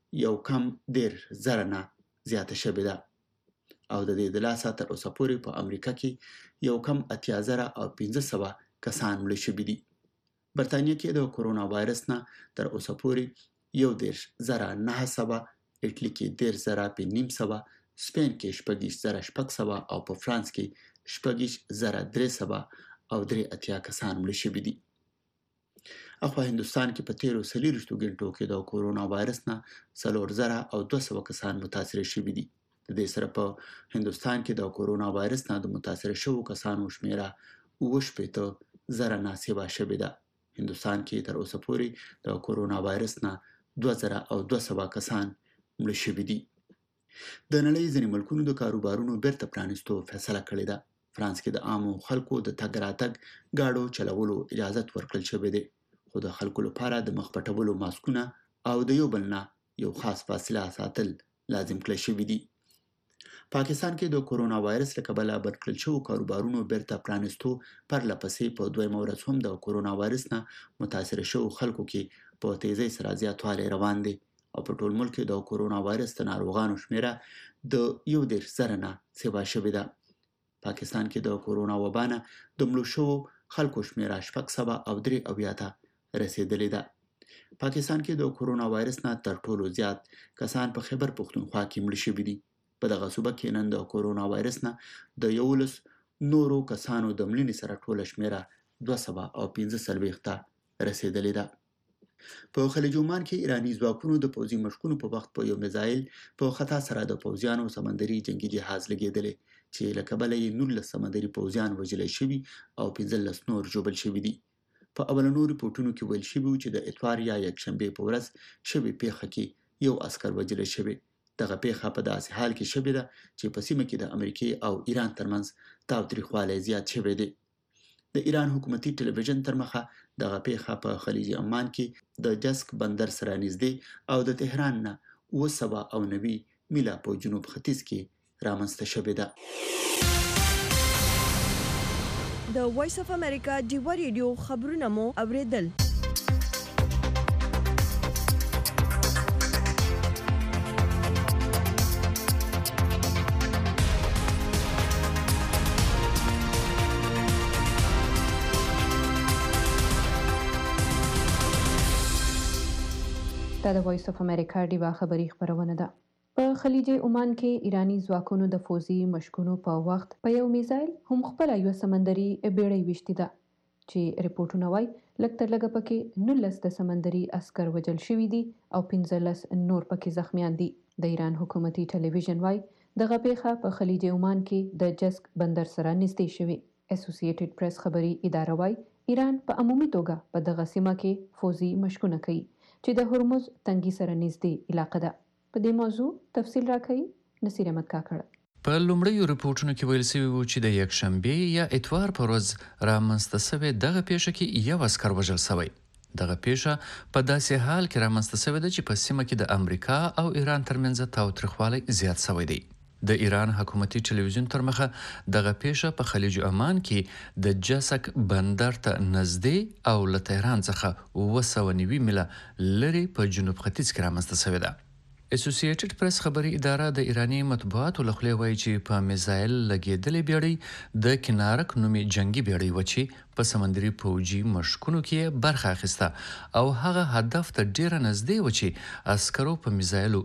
1.1 نه زیاته شوې ده او د دې د لاسه تر اوسه پورې په امریکا کې 1.8 او 1500 کسان مړ شوي دي. برتانیې کې د کورونا وایرس نه تر اوسه پورې 1,900 اټلی کې 1,500 سپین کې 6,600 او په فرانس کې 6,300 او 3 کسان مړ شوي دي. اخو هندستان کې په 13 غنټو کې د کورونا وایرس نه 4,000 او 200 کسان متاثر شوي دي. د دې سره په هندستان کې د کورونا وایرس نه د متاثر شوو کسانو شمیره 8,000 نه سیوا شوې ده. هندستان کې تر اوسه پورې د کورونا وایرس نه 2,200 کسان مړ شوي دي. د نړۍ ځینې ملکونو د کاروبارونو بیرته پرانیستو فیصله کړې ده. فرانس کې د عامو خلکو د تګ راتګ گاډو چلولو اجازه ورکړل شوې ده خو د خلکو لپاره د مخ پټولو ماسکونه او د یو بل نه یو خاص فاصله ساتل لازم کړل شوی دي. پاکستان کې د کورونا وایرس له کبله بند کړل شوو کاروبارونو بیرته پرانیستو پرله پسې په دویمه ورځ هم د کورونا وایرس نه متاثر شوو خلکو کې په تیزی سره زیاتوالی روان دی او په ټول ملک کې د کورونا وایرس د ناروغانو شمیره د 1,000 نه سیوا شوې ده. پاکستان کې د کورونا وبا نه د مړو شوو خلکو شمیره 700 او 3 ته رسیدلې ده. پاکستان کې د کورونا وایرس نه تر ټولو زیات کسان په خیبر پختونخوا کې مړ شوي دي. په دغه صوبه کې نن د کورونا وایرس نه د 11 نورو کسانو د مړینې سره ټوله شمیره 215 ته رسیدلې ده. په خلیج عمان کې ایرانی ځواکونو د پوځي مشقونو په وخت په یو میزایل په خطا سره د پوځیانو سمندري جنگي جهاز لګیدلی چې له کبله یې 19 سمندري پوځیان وژل شوي او 15 نور ژوبل شوي دي. په اولنو ریپورتونو کې ویل شوي چې د اتوار یا یکشنبې په ورځ شوې پیښه کې یو عسکر وژل شوی. دغه پیښه په داسې حال کې شوې ده چې په سیمه کې د امریکای او ایران ترمنځ تاوتریخوالی زیات شوی دی. د ایران حکومتي ټلویزیون تر مخه دغه پیښه په خلیج عمان کې د جسک بندر سره نږدې او د تهران نه 990 میله په جنوب ختیځ کې رامنځته شوې ده. د وایس اف امریکا ډیوا ریډیو خبرونه مو اوریدل. دا د وایس اف امریکا ډیوا خبری خبرونه ده. په خلیج عمان کې ایرانی ځواکونو د فوزي مشقونو په وخت په یو میزایل هم خپل یو سمندري بیړۍ وشتي ده چې ریپورتونه وايي لکه تر لږه پکې 19 د سمندري عسكر وژل شوي دي او 15 نور پکې زخمیان دي. د ایران حکومتي ټلویزیون وايي دغه پیښه په خلیج عمان کې د جسک بندر سره نږدې شوی. اسوسییټډ پریس خبري اداره وايي ایران په عمومي توګه په دغه سیمه کې فوزي مشقونه کوي چې د هرمز تنګي سره نږدې علاقه ده. په دې موضوع تفصیل راکړي نصیر احمد کاکړ. په لومړیو ریپورتونو کې ویل شوی و چې د یکشنبې یا اتوار پر ورځ رامنځته شوې دغه پیښه کې یو عسکر وژل شوی. دغه پیښه په داسې حال کې رامنځته شوې ده چې په سیمه کې د امریکا او ایران ترمنځ تاوتریخوالی زیات شوی دی. د ایران حکومتي ټلویزیون تر مخه دغه پیښه په خلیج عمان کې د جسک بندر ته نږدې او له تهران څخه 990 میله لري په جنوب ختیځ کې رامنځته شوې ده. اسوسییټډ پریس خبري اداره د ایرانی مطبوعاتو له خوا وایي چې په میزایل لګیدلې بیړۍ د کنارک نومي جنگي بیړۍ و چې په سمندري پوځي مشقونو کې برخه اخیسته او هغه هدف ته ډیره نږدې و چې عسکرو په میزایلو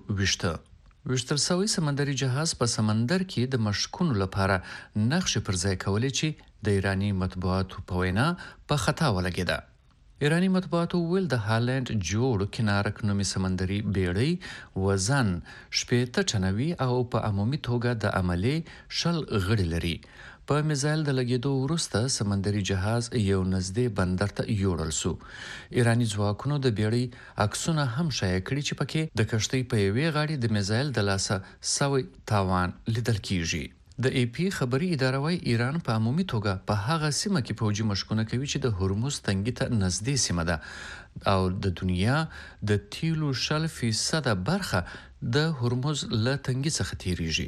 وشتل شوی سمندري جهاز په سمندر کې د مشقونو لپاره نقشې پر ځای کولې چې د ایرانی مطبوعاتو په وینا په خطا ولګیده. ایرانی مطبوعاتو ویل د هالند جوړ کنارک نومي سمندري بیړۍ وزن 80 ټنوي او په عمومي توګه د عملي 10 غړي لري. په میزایل د لګیدو وروسته سمندري جهاز یو نږدې بندر ته یوړل شو. ایرانی ځواکونو د بیړۍ عکسونه هم شایع کړي چې پکې د کشتۍ په یوې غاړې د میزایل د لاسه سوی تاوان لیدل کیږي. د ای پی خبري اداره وايي ایران په عمومي توګه په هغه سیمه کې فوجي مشقونه کوي چې د هرمز تنګي ته نږدې سیمه ده او د دنیا د تیلو 0% برخه د هرمز له تنګي څخه تیریږي.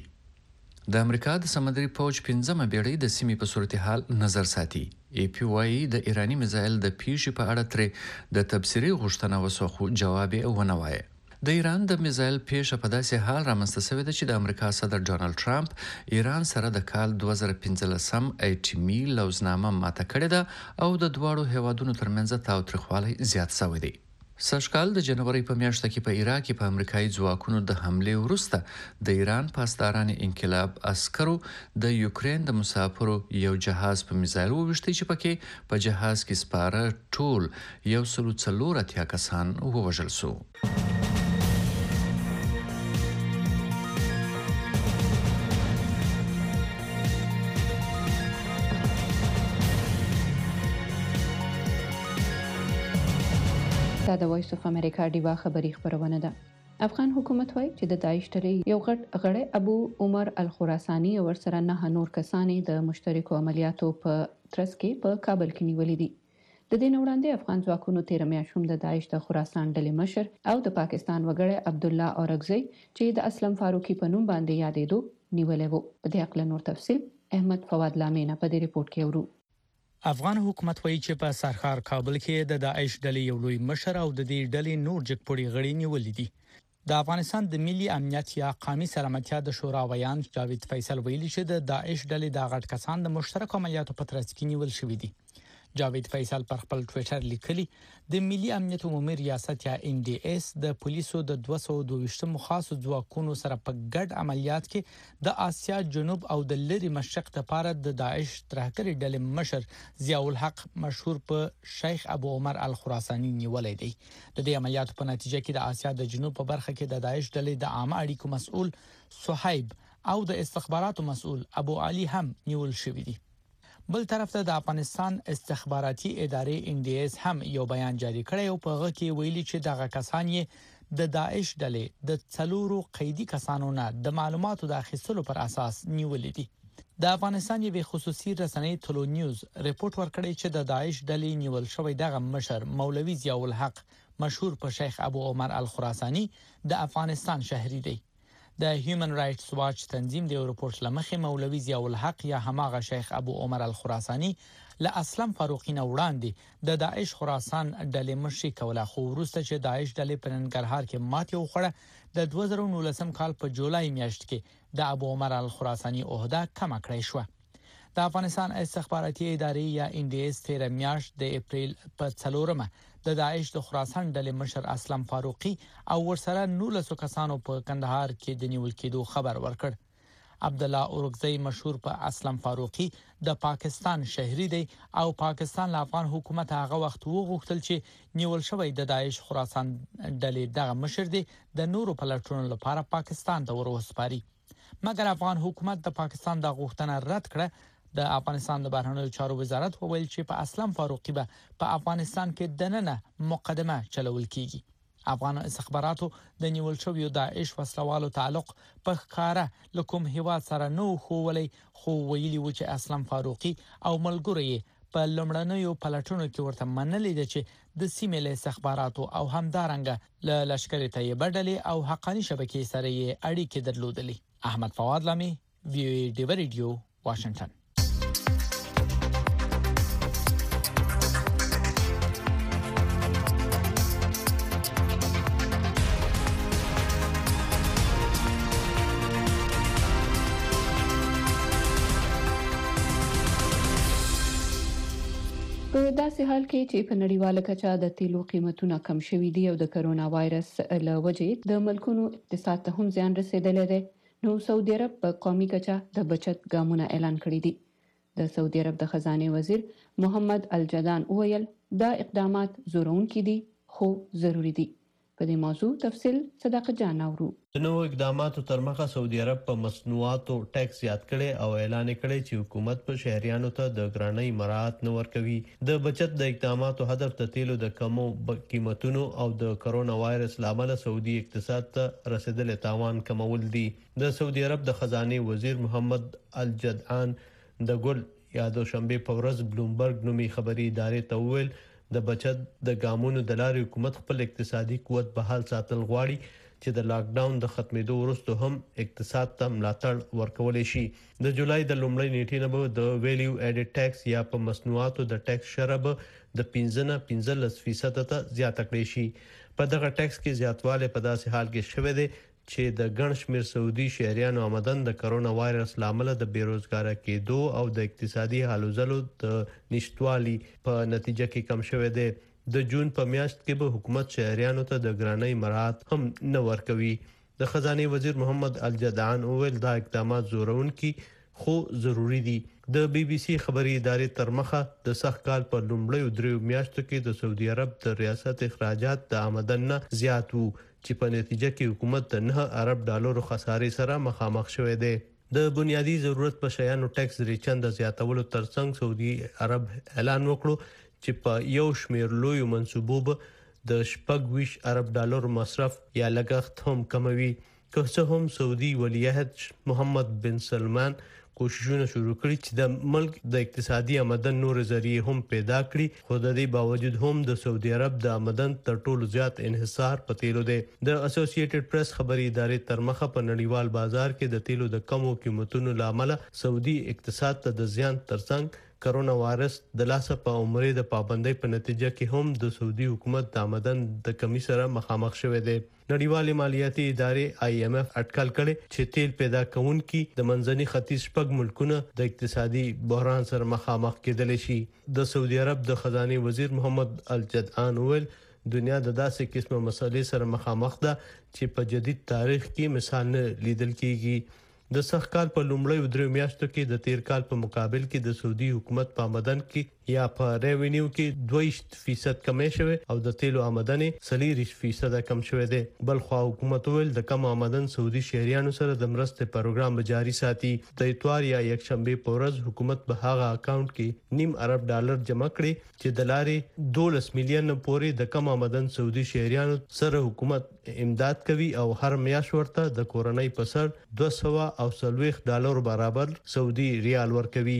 د امریکا د سمندري فوج 15مه بیړۍ د سیمې په صورتحال نظر ساتي. ای پی وايي د ایرانی میزایل د پیښې په اړه تر د تبصري غوښتنه وسوخو جواب ونه وایي. د ایران د میزایل پیښه په داسې حال رامنځته شوې ده چې د امریکا صدر ډونالد ټرمپ ایران سره د کال 2015 ایټمي لوزنامه ماته کړې ده او د دواړو هیوادونو ترمنځ تاوتریخوالی زیات شوی دی. سږکال د جنوري په میاشت کې په عراق کې په امریکایي ځواکونو د حمله وروسته د ایران پاسداران انقلاب عسکرو د یوکرين د مسافرو یو جهاز په میزایل وویشتي چې پکې په جهاز کې سپاره ټول 140 کسان ووژل شو. دا د وایس اف امریکا ډیوا خبری خبرونه ده. افغان حکومت وايي چې د داعش ډلې یو غټ غړی ابو عمر الخراساني او ورسره 9 نور کسانې د مشترکو عملیاتو په ترڅ کې په کابل کې نیولې دي. د دې وړاندې افغان ځواکونو 13 میاشتې د داعش د خراسان ډلې مشر او د پاکستان وګړی عبد الله اورغزي چې د اسلم فاروقي په نوم باندې یادېدو نیولې وو. په دې اړه نور تفصیل احمد فواد لامینه په دې ریپورت کې ورو. افغان حکومت وایي چې په سرخار کابل کې د داعش ډلې یو لوی مشر او د دې ډلې نور جګپړي غړي نیولې دي. د افغانستان د ملي امنیت یا قومي سلامتیا د شورا ویان جاوید فیصل ویلي چې د داعش ډلې د غټ کسان د مشترک عملیاتو په ترڅ کې نیول شوې دي. جاوید فیصل پر خپل ټوئیټر لیکلي د ملي امنیت عمومي ریاست یا NDS د پولیسو د 222 خاصو ځواکونو سره په ګډ عملیات کې د آسیا جنوب او د لری مشرق لپاره د داعش ترهګری ډلې مشر ضیاء الحق مشهور په شیخ ابو عمر الخراساني نیولې دی. د دې عملیاتو په نتیجه کې د آسیا د جنوب په برخه کې د داعش ډلې د عامه اړیکو مسؤل صہیب او د استخباراتو مسؤل ابو علي هم نیول شوی دی. بل طرف ته د افغانستان استخباراتي ادارې NDS هم یو بیان جاری کړی او په هغه کې ویلي چې دغه کسان یې د داعش ډلې د څلورو قیدي کسانو نه د معلوماتو د اخیستلو پر اساس نیولې دي. د افغانستان یو خصوصي رسنۍ ټلو نیوز ریپورت ورکړی چې د داعش ډلې نیول شوی دغه مشر مولوي ضیاء الحق مشهور په شیخ ابو عمر الخراساني د افغانستان شهري دی. د هیومن رائټس واچ تنظیم د ریپورت لمخې مولوي ضیاء الحق یا هماغه شیخ ابو عمر الخراساني له اسلم فاروقي نه وړاندې د داعش خراسان ډلې مشري کوله، خو وروسته چې داعش ډلې په ننګرهار کې ماتې وخوړه د 2019 کال په جولای میاشت کې د ابو عمر الخراساني عہده کم کړی شو. د افغانستان استخباراتي ادارې یا NDS 13 میاشت د اپریل په 4مه د داعش د خراسان ډلې مشر اسلم فاروقي او ورسره 19 کسانو په کندهار کې د نیول کېدو خبر ورکړ. عبد الله اورغزی مشهور په اسلم فاروقي د پاکستان شهري دی او پاکستان له افغان حکومت هغه وخت وغوښتل چې نیول شوی د داعش خراسان ډلې دغه مشر دی د نورو پلټونو لپاره پاکستان ته وروسپاري، مګر افغان حکومت د پاکستان د غوښتنه رد کړه. د افغانستان د بهرنیو چارو وزارت وویل چې په اسلم فاروقي به په افغانستان کې دننه مقدمه چلول کیږي. افغان استخباراتو د نیول شویو داعش وسلوالو تعلق په ښکارا لکوم هیواد سره نو خوولې، خو ویلي و چې اسلم فاروقي او ملګری په لمړنیو پلټونو کې ورته منلې ده چې د سیمې له استخباراتو او همدارنګه له لشکري طیبه ډلې او حقاني شبکې سره یې اړیکې درلودلې. احمد فواد لامي VOA ډیو ریډیو واشنگټن. په داسې حال کې چې په نړیواله کچه د تیلو قیمتونه کم شوي دي او د کرونا وایرس له وجې د ملکونو اقتصاد ته هم زیان رسیدلی دی، نو سعودي عرب په قومي کچه د بچت ګامونه اعلان کړي دي. د سعودي عرب د خزانه وزیر محمد الجدان وویل دا اقدامات زورونکي دي خو ضروری دي. په دې موضوع تفصیل صداقت جان اورو. د نوو اقداماتو تر مخه سعودي عرب په مصنوعاتو ټیکس زیات کړي او اعلان کړي چې حکومت په شهريانو ته د ګرانۍ مراعات نه ورکوي. د بچت د اقداماتو هدف د تیلو د کمو قیمتونو او د کرونا وایرس لامل سعودي اقتصاد ته رسیدلې تاوان کمول دي. د سعودي عرب د خزانه وزیر محمد الجدان د ګل یا د شنبه په ورځ بلومبرګ نومي خبري ادارې ته وویل د بچت د ګامونو د لارې حکومت خپل اقتصادي قوت بحال ساتل غواړي چې د لاک ډاون د ختمېدو وروسته هم اقتصاد ته ملاتړ ورکول شي. د جولای د لومړۍ نیټې نه به د ویلیو ایډډ ټیکس یا په مصنوعاتو د ټیکس شرب د 15% ته زیاته کړې شي. په دغه ټیکس کې زیاتوالی په داسې حال کې شوی دی چې د ګڼ شمېر سعودي شهريانو آمدن د کرونا وایرس لامل د بیروزګاره کېدو او د اقتصادي حالوزلو د نشټوالي په نتیجه کې کم شوی دی. د جون په میاشت کې به حکومت شهريانو ته د ګرانۍ مراعات هم نه ورکوي. د خزانه وزیر محمد الجدان وویل دا اقدامات زورونکي خو ضروری دي. د BBC خبري ادارې تر مخه د سخت کال په لومړیو 3 میاشتو کې د سعودي عرب د ریاست اخراجات د آمدن نه زیات وو چې په نتیجه کې حکومت د 9 ارب ډالرو خسارې سره مخامخ شوې ده. د بنیادی ضرورت په شیانو ټیکس ریچند زیاتولو ترڅنګ سعودي عرب اعلان وکړو چې په یو شمېر لوی منصوبو به د 26 ارب ډالر مصرف یا لګښت هم کموي. که څه هم سعودي ولیعهد محمد بن سلمان کوششونه شروع کړي چې د ملک د اقتصادي آمدن نور ذریعہ هم پیدا کړي، خو د دې باوجود هم د سعودي عرب د آمدن تر ټولو زیات انحصار په تیلو دی. د اسوسییټډ پریس خبري ادارې تر مخه په نړیوال بازار کې د تیلو د کمو قیمتونو لامل سعودي اقتصاد ته د زیان ترڅنګ کرونا وایرس د لاسه په عمرې د پابندۍ په نتیجه کې هم د سعودي حکومت د آمدن د کمی سره مخامخ شوه دی. نړیوالې مالیاتي ادارې IMF اټکل کړي چې تیل پیدا کوونکي د منځني ختیځ شپږ ملکونه د اقتصادي بحران سره مخامخ کېدل شي. د سعودي عرب د خزانه وزیر محمد الجدعان ویل دنیا د داسې قسمه مسلې سره مخامخ ده چې په جدید تاریخ کې مثال نه لیدل کیږي. د سخت کال په لومړیو درې میاشتو کې د تیر کال په مقابل کې د سعودي حکومت په آمدن کې یا په ریونیو کې 2% کمی شوه او د تیلو آمدن 40% کم شوه دی. بل خو حکومت ویل د کم آمدن سعودي شهريانو سره د مرستې پروګرام جاري ساتي. د اتوار یا یکشنبه په ورځ حکومت په هغه اکاونټ کې $9 ارب جمع کړي چې د لارې 12 میلیون پورې د کم آمدن سعودي شهريانو سره حکومت امداد کوي او هر میاشت ورته د کورنۍ په سر $240 برابر سعودي ریال ورکوي.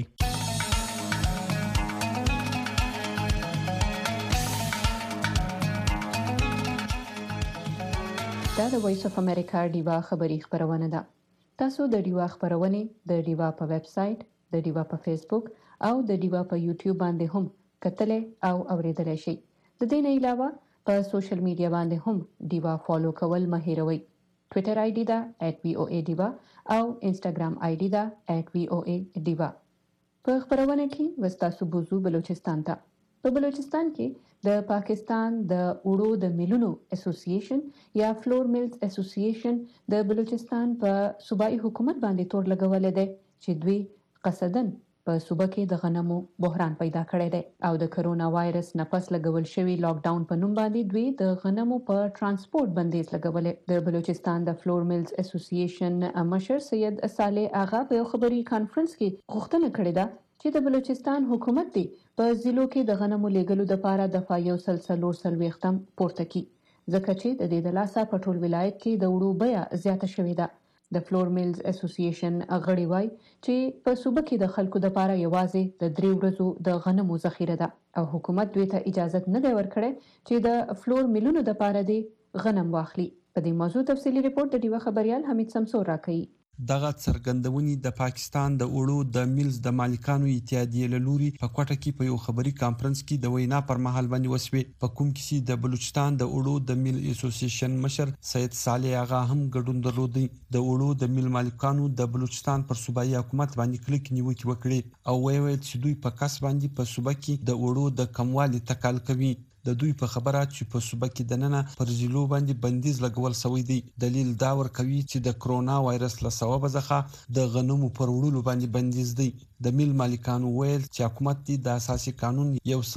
دا د وایس اف امریکا ډیوا خبری خبرونه ده. تاسو د ډیوا خبرونه د ډیوا په ویب سټ، د ډیوا په فیسبوک او د ډیوا په یوټیوب باندې هم کتل او اوریدل شئ. د دې نه علاوه په سوشل میډیا باندې هم ډیوا فالو کول مه هیروئ. ټوئیټر آی ډی دا @voa_diva او انستګرام آی ډی دا @voa_diva. په خبرونه کې وستاسو بوزو بلوچستان ته. په بلوچستان کې د پاکستان د اوړو د میلونو اسوسییشن یا فلور میلز اسوسییشن د بلوچستان په صوبایي حکومت باندې تور لګولې ده چې دوی قصدن په صوبه کې د غنمو بحران پیدا کړی دی او د کرونا وایرس نه پس لګول شوی لاک ډاون په نوم باندې دوی د غنمو په ترانسپورت بندیز لګولې. د بلوچستان د فلور میلز اسوسییشن مشر سید صالح آغا په خبري کانفرنس کې غوښتنه کړې ده چې د بلوچستان حکومت دی په ضلعو کې د غنمو لیږلو لپاره د فایو سلسلور وختم پورته کی ځکه چې د دې د لاسه په ټول ولایت کې د وړو بیه زیاته شوې ده. د فلور میلز اسوسییشن غړي وایي چې په صوبه کې د خلکو لپاره یوازې د 3 ورځو د غنمو ذخیره ده او حکومت دوی ته اجازه نه دی ورکړی چې د فلور میلونو لپاره دی غنم واخلي. په دې موضوع تفصیلی ریپورت د ډیوا خبريال حمید سمسور راکړي. دغه څرګندونې د پاکستان د اوړو د میلز د مالکانو اتحادیې له لوري په کوټه کې په یو خبري کانفرنس کې د وینا پر مهال باندې وسوي. په کوم کې د بلوچستان د اوړو د میل اسوسییشن مشر سید صالح آغا هم ګډون درلودي. د اوړو د میل مالکانو د بلوچستان پر صوبایي حکومت باندې کلک نیوکه وکړي او ویل چې دوی په کس باندې په صوبه کې د اوړو د کموالي تکل کوي. د دوی په خبره چې په صوبه کې د نننه پر ضلعو باندې بندیز لګول شوی دی. دلیل دا ورکوي چې د کرونا وایرس له سببه ځخه د غنمو پر وړلو باندې بندیز دی. د میل مالکانو ویل چې حکومت د اساسي قانون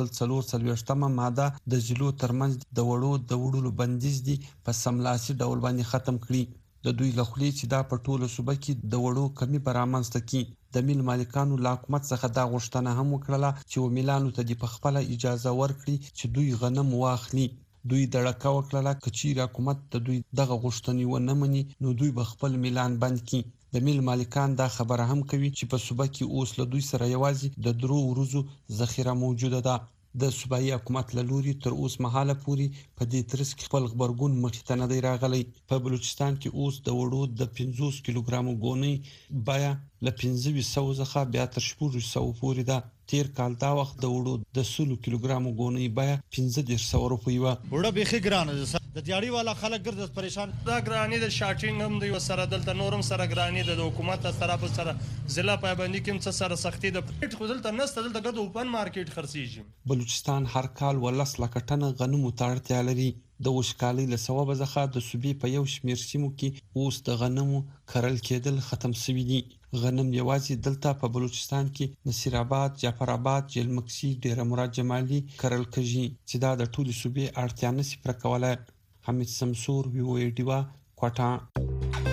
144 ماده د ضلعو ترمنځ د وړلو بندیز دی په سملاسي ډول باندې ختم کړي. د دوی لخوا چې دا په ټوله صوبه کې د وړو کمی برامنځته کی. د میل مالکانو له حکومت څخه دا غوښتنه هم وکړه چې و میلانو ته د خپل اجازه ورکړي چې دوی غنم واخلي. دوی دړکه وکړه چې حکومت ته دوی دغه غوښتنې و نه مني نو دوی به خپل میلان بند کړي. د میل مالکان دا خبره هم کوي چې په صوبه کې اوس له دوی سره یوازې د 3 ورځو ذخیره موجوده ده. د صوبایي حکومت له لوري تر اوس مهاله پورې په دې ترڅ کې خپل خبرګون مخې ته نه دی راغلی. په بلوچستان کې اوس د وړو د 50 کیلوګرامو ګونۍ بیه له 1500 څخه بیا تر 1400 پورې ده. تیر کال دا وخت د وړو د 100 کیلوګرامو ګونۍ بیه 1500 روپۍ و. وړه بيخي ګرانه ده. د دیاړي والا خلک ګرځي پریشان. دا ګرانی د شارټینګ هم دی سره دلته نورم سره ګرانی د حکومت طرف سره ضلع پابندي کوم څه سره سختي د پټ خو دلته نست دلته ګډ اوپن مارکیټ خرڅیږي. بلوچستان هر کال ولس لکه ټنه غنمو ته اړتیا لري. د وشکالۍ له سببه ځخه د صوبې په یو شمېر سیمو کې اوس د غنمو کرل کېدل ختم شوي دي. غنم یوازې دلته په بلوچستان کې نصیر آباد، جعفر آباد، جلمکسي، ډیره مراد جمالي کرل کېږي چې دا د ټولې صوبې اړتیا نشي پوره کولی. حمید سمسور، VOA ډیوا، کوټه.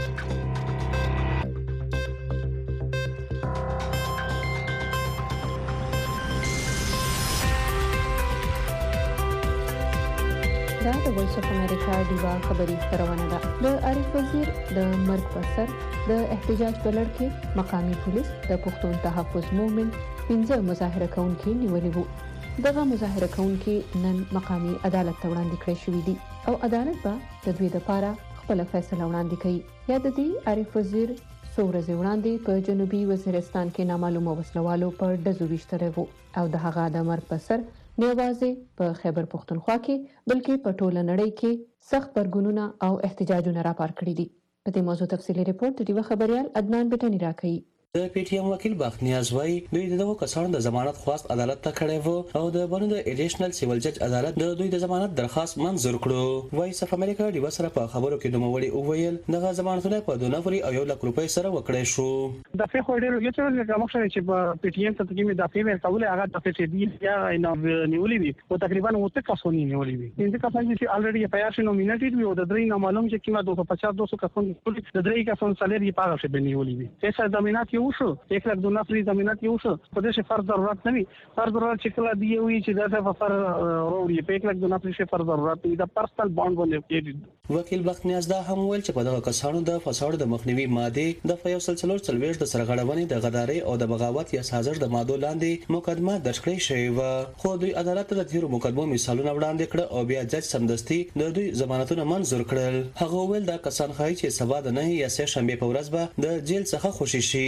دا د وایس اف امریکا ډیوا خبری خبرونه ده. د عارف وزیر د مرګ په سر د احتجاج په لړ کې مقامی پولیس د پښتون تحفظ موومنټ 15 مظاهره کوونکي نیولي وو. دغه مظاهره کوونکي نن مقامی عدالت ته وړاندې کړی شوي دي او عدالت به د دوی لپاره خپل فیصله وړاندې کوي. یا د دې عارف وزیر څو ورځې وړاندې په جنوبي وزیرستان کې نامعلومه وسلوالو پر ډزو ویشتلی وو او د هغه د مرګ په سر نه یوازې په خیبر پښتونخوا کې بلکې په ټوله نړۍ کې سخت غبرګونونه او احتجاجونه راپار کړي دي. په دې موضوع تفصیلي ریپورت د ډیوه خبريال عدنان بټنی راکړي. د پی ټی ایم وکیل بختیار وایي دوی دغه کسانو د ضمانت خواست عدالت ته کړی وو او د بنو د ایډیشنل سیول جج عدالت د دوی د ضمانت درخواست منظور کړو. وایس اف امریکا ډیوه سره په خبرو کې نوموړي اوویل دغه ضمانتونه په 2 نفري او 1 لک روپۍ سره وکړای شو. د فخر ډیرو یو څه کوم چې په پی ټی ایم ته کې د فیمه کول هغه د فیټ دی یا نو نیولې وي او تقریبا وته کسونی نیولې وي. انده کسان چې الریډي اف آی آر نومینیټډ وي او د درې نامعلوم چې کیما 250 کسان د درې کسان سالري پاغه شي نیولې وي. هیڅ ضمانت یو شو 1 لک 2 نفري ضمانت یو شو په دې څه فرض ضرورت نه وي. فرض ضرورت چې کله دی وي چې دا په فر وروړي په 1 لک 2 نفري څه فرض ضرورت دی د پرسنل بانډ باندې کېږي. وکیل بختیار دا هم ویل چې په دغه کسانو د فساد د مخنیوي ماده د فیصل چلويش د سرغړونې د غداري او د بغاوت یا سازش د ماده لاندې مقدمه درج کړې شوې و. خو دوی عدالت ته د تیرو مقدمو مثالونه وړاندې کړ او بیا جج سمدستي د دوی ضمانتونه منظور کړل. هغه ویل دا کسان خای چې سبا د نه یا سه شنبه په ورځ به د جیل څخه خوشي شي.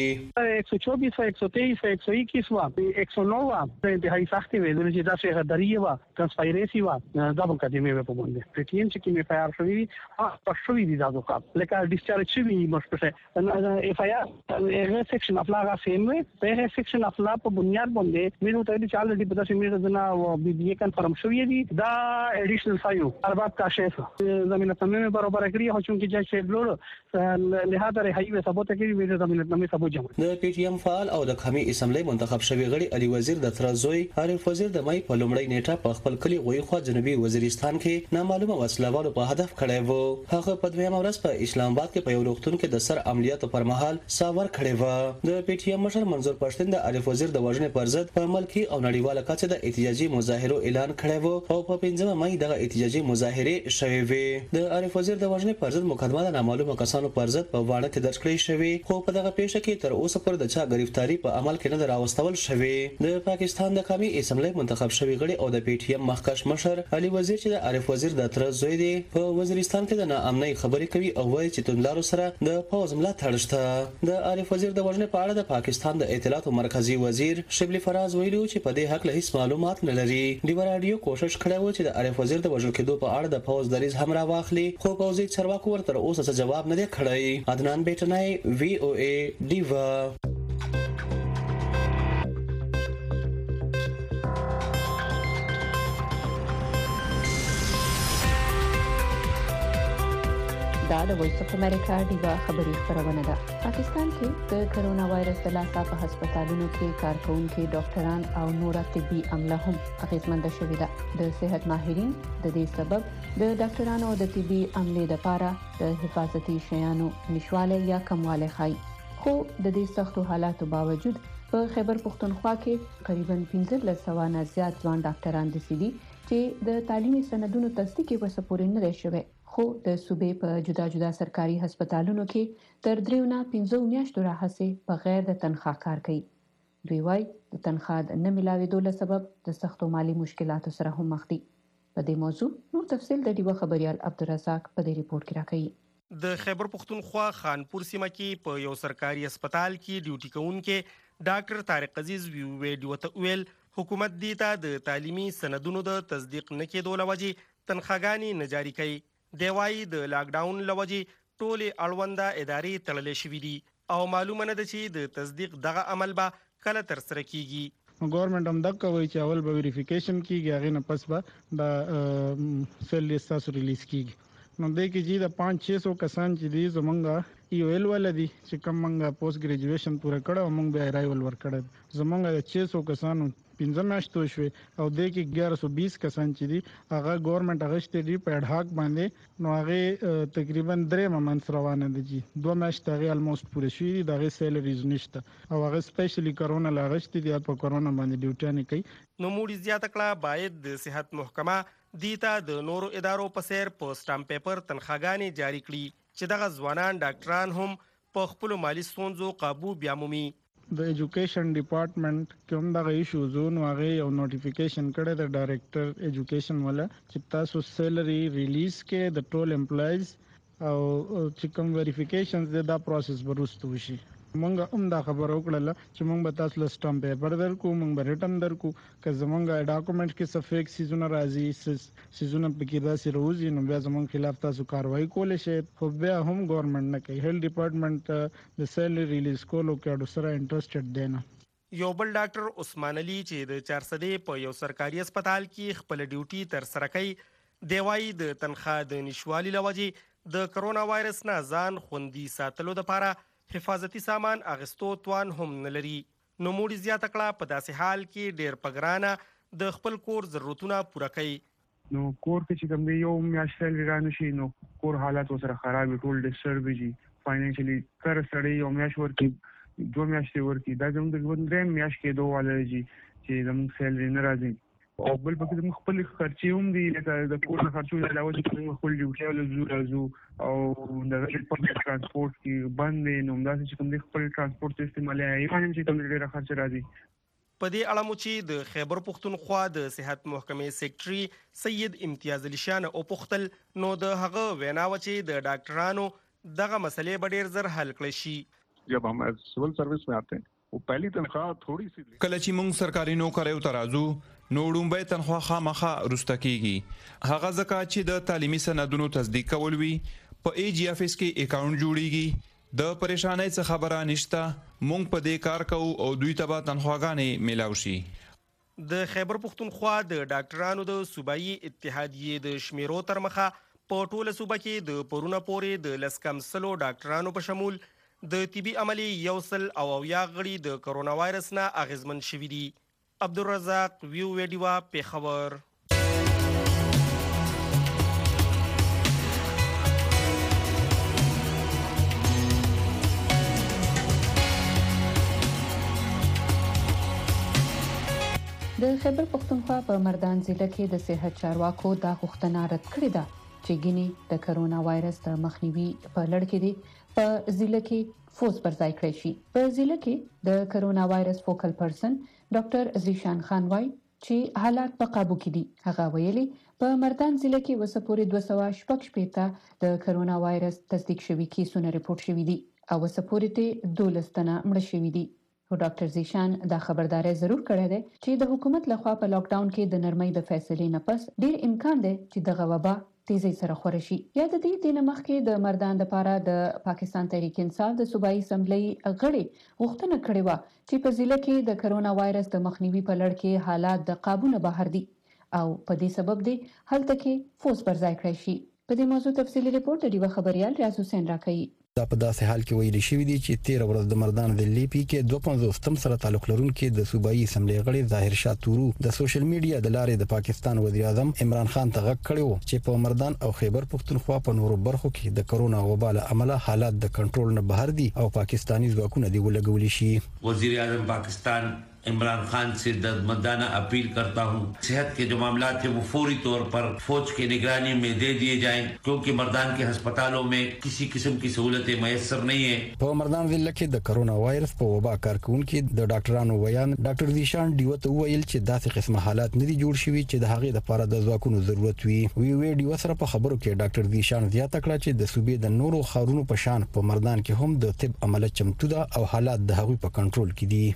124 123 121 وا 109 وا د انتهایی سختي ویل چې دا څه غداري وا کنسپایرسي وا دا مقدمه په باندې پی ټی ایم چې کې پیار شوی پښوی دي دا دوه لکه ډیسچارج شوی مشپشه اف آی آر سیکشن اف لا غاسمه په سیکشن اف لا په بنیاد باندې مینو ته چې الریډي په داسې میره زنا او بي بي کنفرم شوی دي دا اډیشنل فایو ارباب کا شیف زمينه تمامه برابر کړی هو چې جج شیډ لور لهدا رهایی به ثبوت کړي ویل زمينه تمامه ثبوت جمع. د پی ټی ایم فعال او د قومي اسمبلی منتخب شوی غړي علي وزیر د ترزوی عارف وزیر د مای په لومړی نیټه په خپل کلی غوي خو جنوبي وزیرستان کې نامعلومه وسلوالو په هدف کړی وو. هغه په دویمه ورځ په اسلام آباد کې په یو روغتون کې د سر عملیاتو پر مهال ساور کړی و. د پی ټی ایم مشر منظور پښتون د عارف وزیر د وژنې پر ضد په ملکی او نړیواله کچه د احتجاجي مظاهرو اعلان کړی و او په 15 مې دغه احتجاجي مظاهره شوې وې. د عارف وزیر د وژنې پر ضد مقدمه د نامعلومه کسانو پر ضد په واړه کې درج کړې شوې خو په دغه پیښه کې تر اوسه پر د چا گرفتاری په عمل کې نه راوستل شوې. د پاکستان د قومي اسمبلی منتخب شوی غړي او د پی ټی ایم مخکښ مشر علي وزیر چې د عارف وزیر د تر زوی دی په وزیرستان کې د ناامنۍ خبرې کوي او وایي چې توندلارو سره د پوز ملاتړ شته. د عارف وزیر د وژنې په اړه د پاکستان د اطلاعات مرکزی وزیر شبلی فراز ویلو چې په دې حق له هیڅ معلومات نه لري. د رادیو کوشش کړی و چې د عارف وزیر د وژل کېدو په اړه د پوز دریز هم راواخلي خو پوزي چرواکو ورته اوسه څه جواب نه دی کړی. عدنان بیٹنای وی او ای ډیوا. دا د وایس اف امریکا ډیوا خبري خبرونه ده. پاکستان کې د کرونا وایرس د لاسه په هسپتالونو کې کارکونکو ډاکټران او نور طبي عمله هم اغیزمند شوي ده. د صحت ماهرین د دې سبب د ډاکټرانو او د طبي عمله لپاره د حفاظتي شیانو نشواله یا کمواله خای. خو د دې سختو حالاتو باوجود په خیبر پښتونخوا کې قریبا 1500 نه زیات ځوان ډاکټران دي چې د تعلیمي سندونو تصدیق وسپورې نه لري شوی. خو د صوبې په جدا جدا سرکاري هسپتالونو کې تر 3 نه 15 میاشتو راهسي بغیر د تنخواه کار کوي. دوی وايي د تنخواه نه ملاوېدو له سبب د سختو مالی مشکلاتو سره هم مخ دي. په دې موضوع نور تفصیل د ډیوه خبريال عبدالرزاق په دې ریپورت کې راکړي. د خیبر پښتونخوا خانپور سیمه کې په یو سرکاري هسپتال کې ډیوټي کوونکې ډاکټر طارق عزیز ویل حکومت دیتا د تعلیمي سندونو د تصدیق نه کېدو لوجې تنخواګانې نه جاری کوي. دیوای د لاک ډاون لوجې ټولې اړونده ادارې تړلې شوې دي او معلومه نه ده چې د تصدیق دغه عمل به کله تر سره کیږي. گورنمنت هم دغه کوي چې اول به ویریفیکیشن کیږي هغه نه پس به د سیل لیست تاسو ریلیز کیږي. نو د کې چې د 5-600 کسان چې دي زمونږه یو ایل ولدي چې کوم موږ پوسټ ګریجویشن پوره کړو موږ به ارایول ور کړو. زمونږه 600 کسانو 15 میاشتو شوي او د کې 1120 کسان چې دي هغه گورنمنت اغشته دي په اډ هاک باندې. نو هغه تقریبا 3 منث روانه دي 2 میاشتې هغه الموست پوره شوي دي دغه سیلریز نشته او هغه سپیشلی کرونا لاغشته دي په کرونا باندې ډیوټي کوي. نو موږ زیاته کړه باید د صحت محکمه دیتا د نورو ادارو په سیر په سټامپ پیپر تنخواګانې جاری کړي چې دغه ځوانان ډاکټران هم په خپل مالی ستونزو قابو بیا مومي. د ایجوکیشن ډپارټمنټ کوم دغه ایشو زون واغې یو نوټیفیکیشن کړی د ډایریکټر ایجوکیشن ولا چې تاسو سیلری ریلیز کې د ټول امپلایز او چې کوم ویریفیکیشنز دا پروسس برستو شي. مونږ هم دا خبر وکړه چې مونږ به تاسو له سټامپ پیپر درکو، مونږ به ریټن درکو، که زمونږ ډاکومنټ کې څه فیک سیزونه راځي، سیزونه پکې داسې راوځي، نو بیا زمونږ خلاف تاسو کاروایی کولای شئ. خو بیا هم ګورنمنت نه کوي. هیلث ډپارټمنټ د سیلری ریلیز کولو کې اډو سره انټرسټډ دی نه. یو بل ډاکټر عثمان علي چې د 400 په یو سرکاري هسپتال کې خپل ډیوټي تر سره کوي، دی وايي د تنخواه د نشوالي له وجې د کرونا وایرس نه ځان خوندي ساتلو لپاره حفاظتي سامان اغستو توان هم نه لري. نو موړي زیاته کړه په داسې حال کې ډېر په ګرانه د خپل کور ضرورتونه پوره کوي. نو کور کې چې کوم دی یو میاشت رانه شي، نو کور حالات سره خراب وي، ټول ډیسټرب وي، فاینانشلی کار سره یو میاشت ورکی 2 میاشتې ورکی، دا زموږ د ژوند دریم میاشت کې دوه والي چې زموږ سیلری نه راځي. او بل پکې زموږ خپل خرچې هم دي، لکه د کور خرچو علاوه چې موږ خپل ډیوټي راځو او د پبلک ترانسپورت کې باندې نو داسې چې کوم خپل ترانسپورت استعمالي ایوان چې کوم ډیره خرچ راځي. په دې اړه مو چې د خیبر پښتونخوا د صحت محکمې سیکریټري سید امتیاز علي شاه او پختل، نو د هغه وینا و چې د ډاکټرانو دغه مسلې به ډېر زر حل کړي شي. जब हम सिविल सर्विस में आते हैं वो पहली तनख्वाह थोड़ी सी کله چې موږ سرکاري نوکریو ته راځو نو وړومبی تنخواه خامخا رسته کیږي. هغه ځکه چې د تعلیمي سندونو تصدیق کول وي، په ای جی افیس کې اکاونټ جوړیږي، د پریشانۍ څخه خبره نشته، موږ په دې کار کوو او دوی ته به تنخواهګانې میلاو شي. د خیبر پښتونخوا د ډاکټرانو د صوبایي اتحادیې د شمیرو تر مخه په ټوله صوبه کې د پرونه پورې د 100 ډاکټرانو په شمول د طبي عملي 100 او یا غړي د کرونا وایرس نه اغیزمن شوي دي. عبدالرزاق ویو ویډیوا پیښور. د خیبر پښتونخوا په مردان ضلع کې د صحت چارواکو دا غوښتنه رد کړې ده چې ګینی د کرونا وایرس د مخنیوي په لړ کې دي په ضلع کې فوز پر ځای کړی شي. په ضلع کې د کرونا وایرس فوکل پرسن ډاکټر زیشان خان وای چې حالات په قابو کې دي. هغه ویلي په مردان ضلع کې وسپوري 216 د کرونا وایرس تصدیق شوي کیسونه ریپورت شوي دي او وسپوري ته 12 تنه مړ شوي دي. او ډاکټر زیشان دا خبرداري ضرور کړې ده چې د حکومت لخوا په لاک ډاون کې د نرمۍ د فیصلې نه پس ډیر امکان دی چې دغه وبا تیزی سره خور شي. یا د دې د مخکې د مردان لپاره د پاکستان تحریک انصاف د صوبایي اسمبلی غړي غوښتنه کړې و چې په ضلع کې د کرونا وایرس د مخنیوي په لړ کې حالات د قابو نه بهر دي او په دې سبب دی هلته کې فوز پر ځای کړی شي. په دې موضوع تفصیلی ریپورت د ډیوه خبريال ریاض حسین راکړي. دا په داسې حال کې ویل شوی دی چې 13 ورځ د مردان د لیپی کې 250 سره تعلق لرونکي د صوبایي اسمبلی غړي ظاهر شاه تورو د سوشل میډیا د لارې د پاکستان وزیر اعظم عمران خان ته غږ کړی و چې په مردان او خیبر پښتونخوا په نورو برخو کې د کرونا وبا له امله حالات د کنټرول نه بهر دي او پاکستانی ځواکونه دی ولګول شي. وزیر اعظم پاکستان इमरान खान से दर्दमंदाना अपील करता हूं सेहत के जो मामलात हैं वो फौरी तौर पर फौज की निगरानी में दे दिए जाएं क्योंकि मर्दान के अस्पतालों में किसी किस्म की सहूलतें मैसर नहीं है. په مردان ضلع کې د کرونا وایرس په وبا کارکونکو د ډاکټرانو ویان ډاکټر زیشان ډیوته ویل چې داسې قسمه حالات نه دي جوړ شوي چې د هغې لپاره د ځواکونو ضرورت وي. ویډیو سره په خبرو کې ډاکټر زیشان زیاته کړه چې د صوبې د نورو خارونو په شان په مردان کې هم د طب عمله چمتو ده او حالات د هغوی په کنټرول کې دي.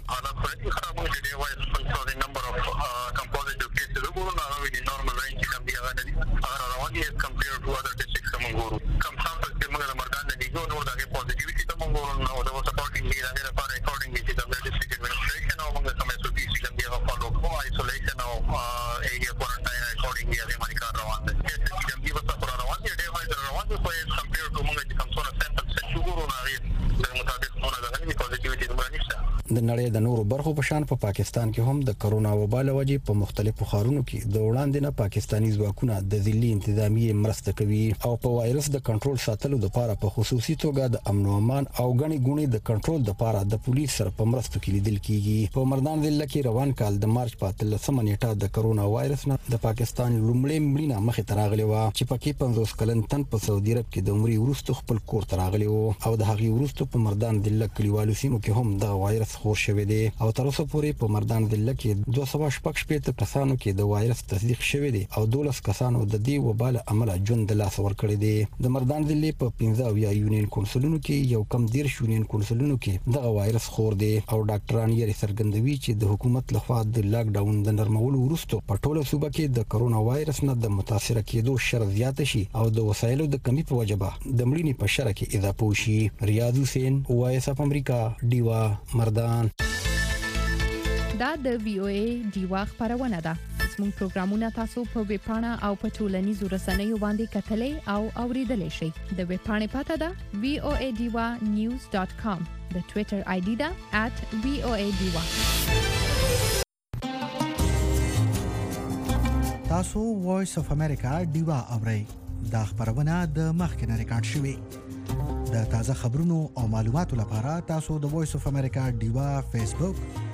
the number of compositive cases are in the normal range can be compared to other districts among guru come samples ke magar mardan ne go no da positivity to among guru no the supporting lead and the accordingly to the district administration among the some SOPs can be follow isolation of area quarantine accordingly as manikar rawan can give us a rawan the day wise rawan so compared to among the some sort of samples set guru na the mutabik no da positivity to manisa. د نړۍ د نورو برخو په شان په پاکستان کې هم د کرونا وبا له وجې په مختلفو ښارونو کې د وړاندې نه پاکستانی ځواکونه د ځلي انتظامیې مرسته کوي او په وایرس د کنټرول ساتلو لپاره په خصوصي توګه د امن او امان او غني ګونې د کنټرول لپاره د پولیس سره په مرستو کې لیدل کیږي. په مردان ضلع کې روان کال د مارچ په 13 نیټه د کرونا وایرس نه د پاکستان لومړی مړینه مخې ته راغلی و چې پکې 50 کلن تن په سعودي عرب کې د عمرې وروسته خپل کور ته راغلی و او د هغې وروسته په مردان ضلع کلیوالو سیمو کې هم د وایرس خبر شوې دي او تر اوسه پورې په مردان ضلع کې 216 کسانو کې د وایرس تصدیق شوې دي او 12 کسانو د دې وبا له امله ژوند د لاس ورکړي دي د مردان ضلع په 15 یونین کونسلونو کې یو کم 10 یونین کونسلونو کې د وایرس خور دي او ډاکټران یې څرګندوي چې د حکومت لخوا د لاک ډاون د نرمولو وروسته په ټوله صوبه کې د کرونا وایرس نه د متاثر کېدو شر زیات شي او د وسایلو د کمی په وجه به د مړینې په شر کې اضافه وشي. ریاض حسین وایس اف امریکا ډیوا مردان. دا د وی او ای ډیوا خبرونه ده. زموږ پروګرامونه تاسو په ویب پاڼه او په ټولنیزو رسنیو باندې کتلې او اوریدلې شئ. د ویب پاڼې پته ده voadiwa.news.com. د ټوئیټر آی ډي ده @voadiwa. تاسو وایس اف امریکا ډیوا اورئ. دا خبرونه د مخکنه ریکارډ شوې. د تازه خبرونو او معلوماتو لپاره تاسو د وایس اف امریکا ډیوا فیسبوک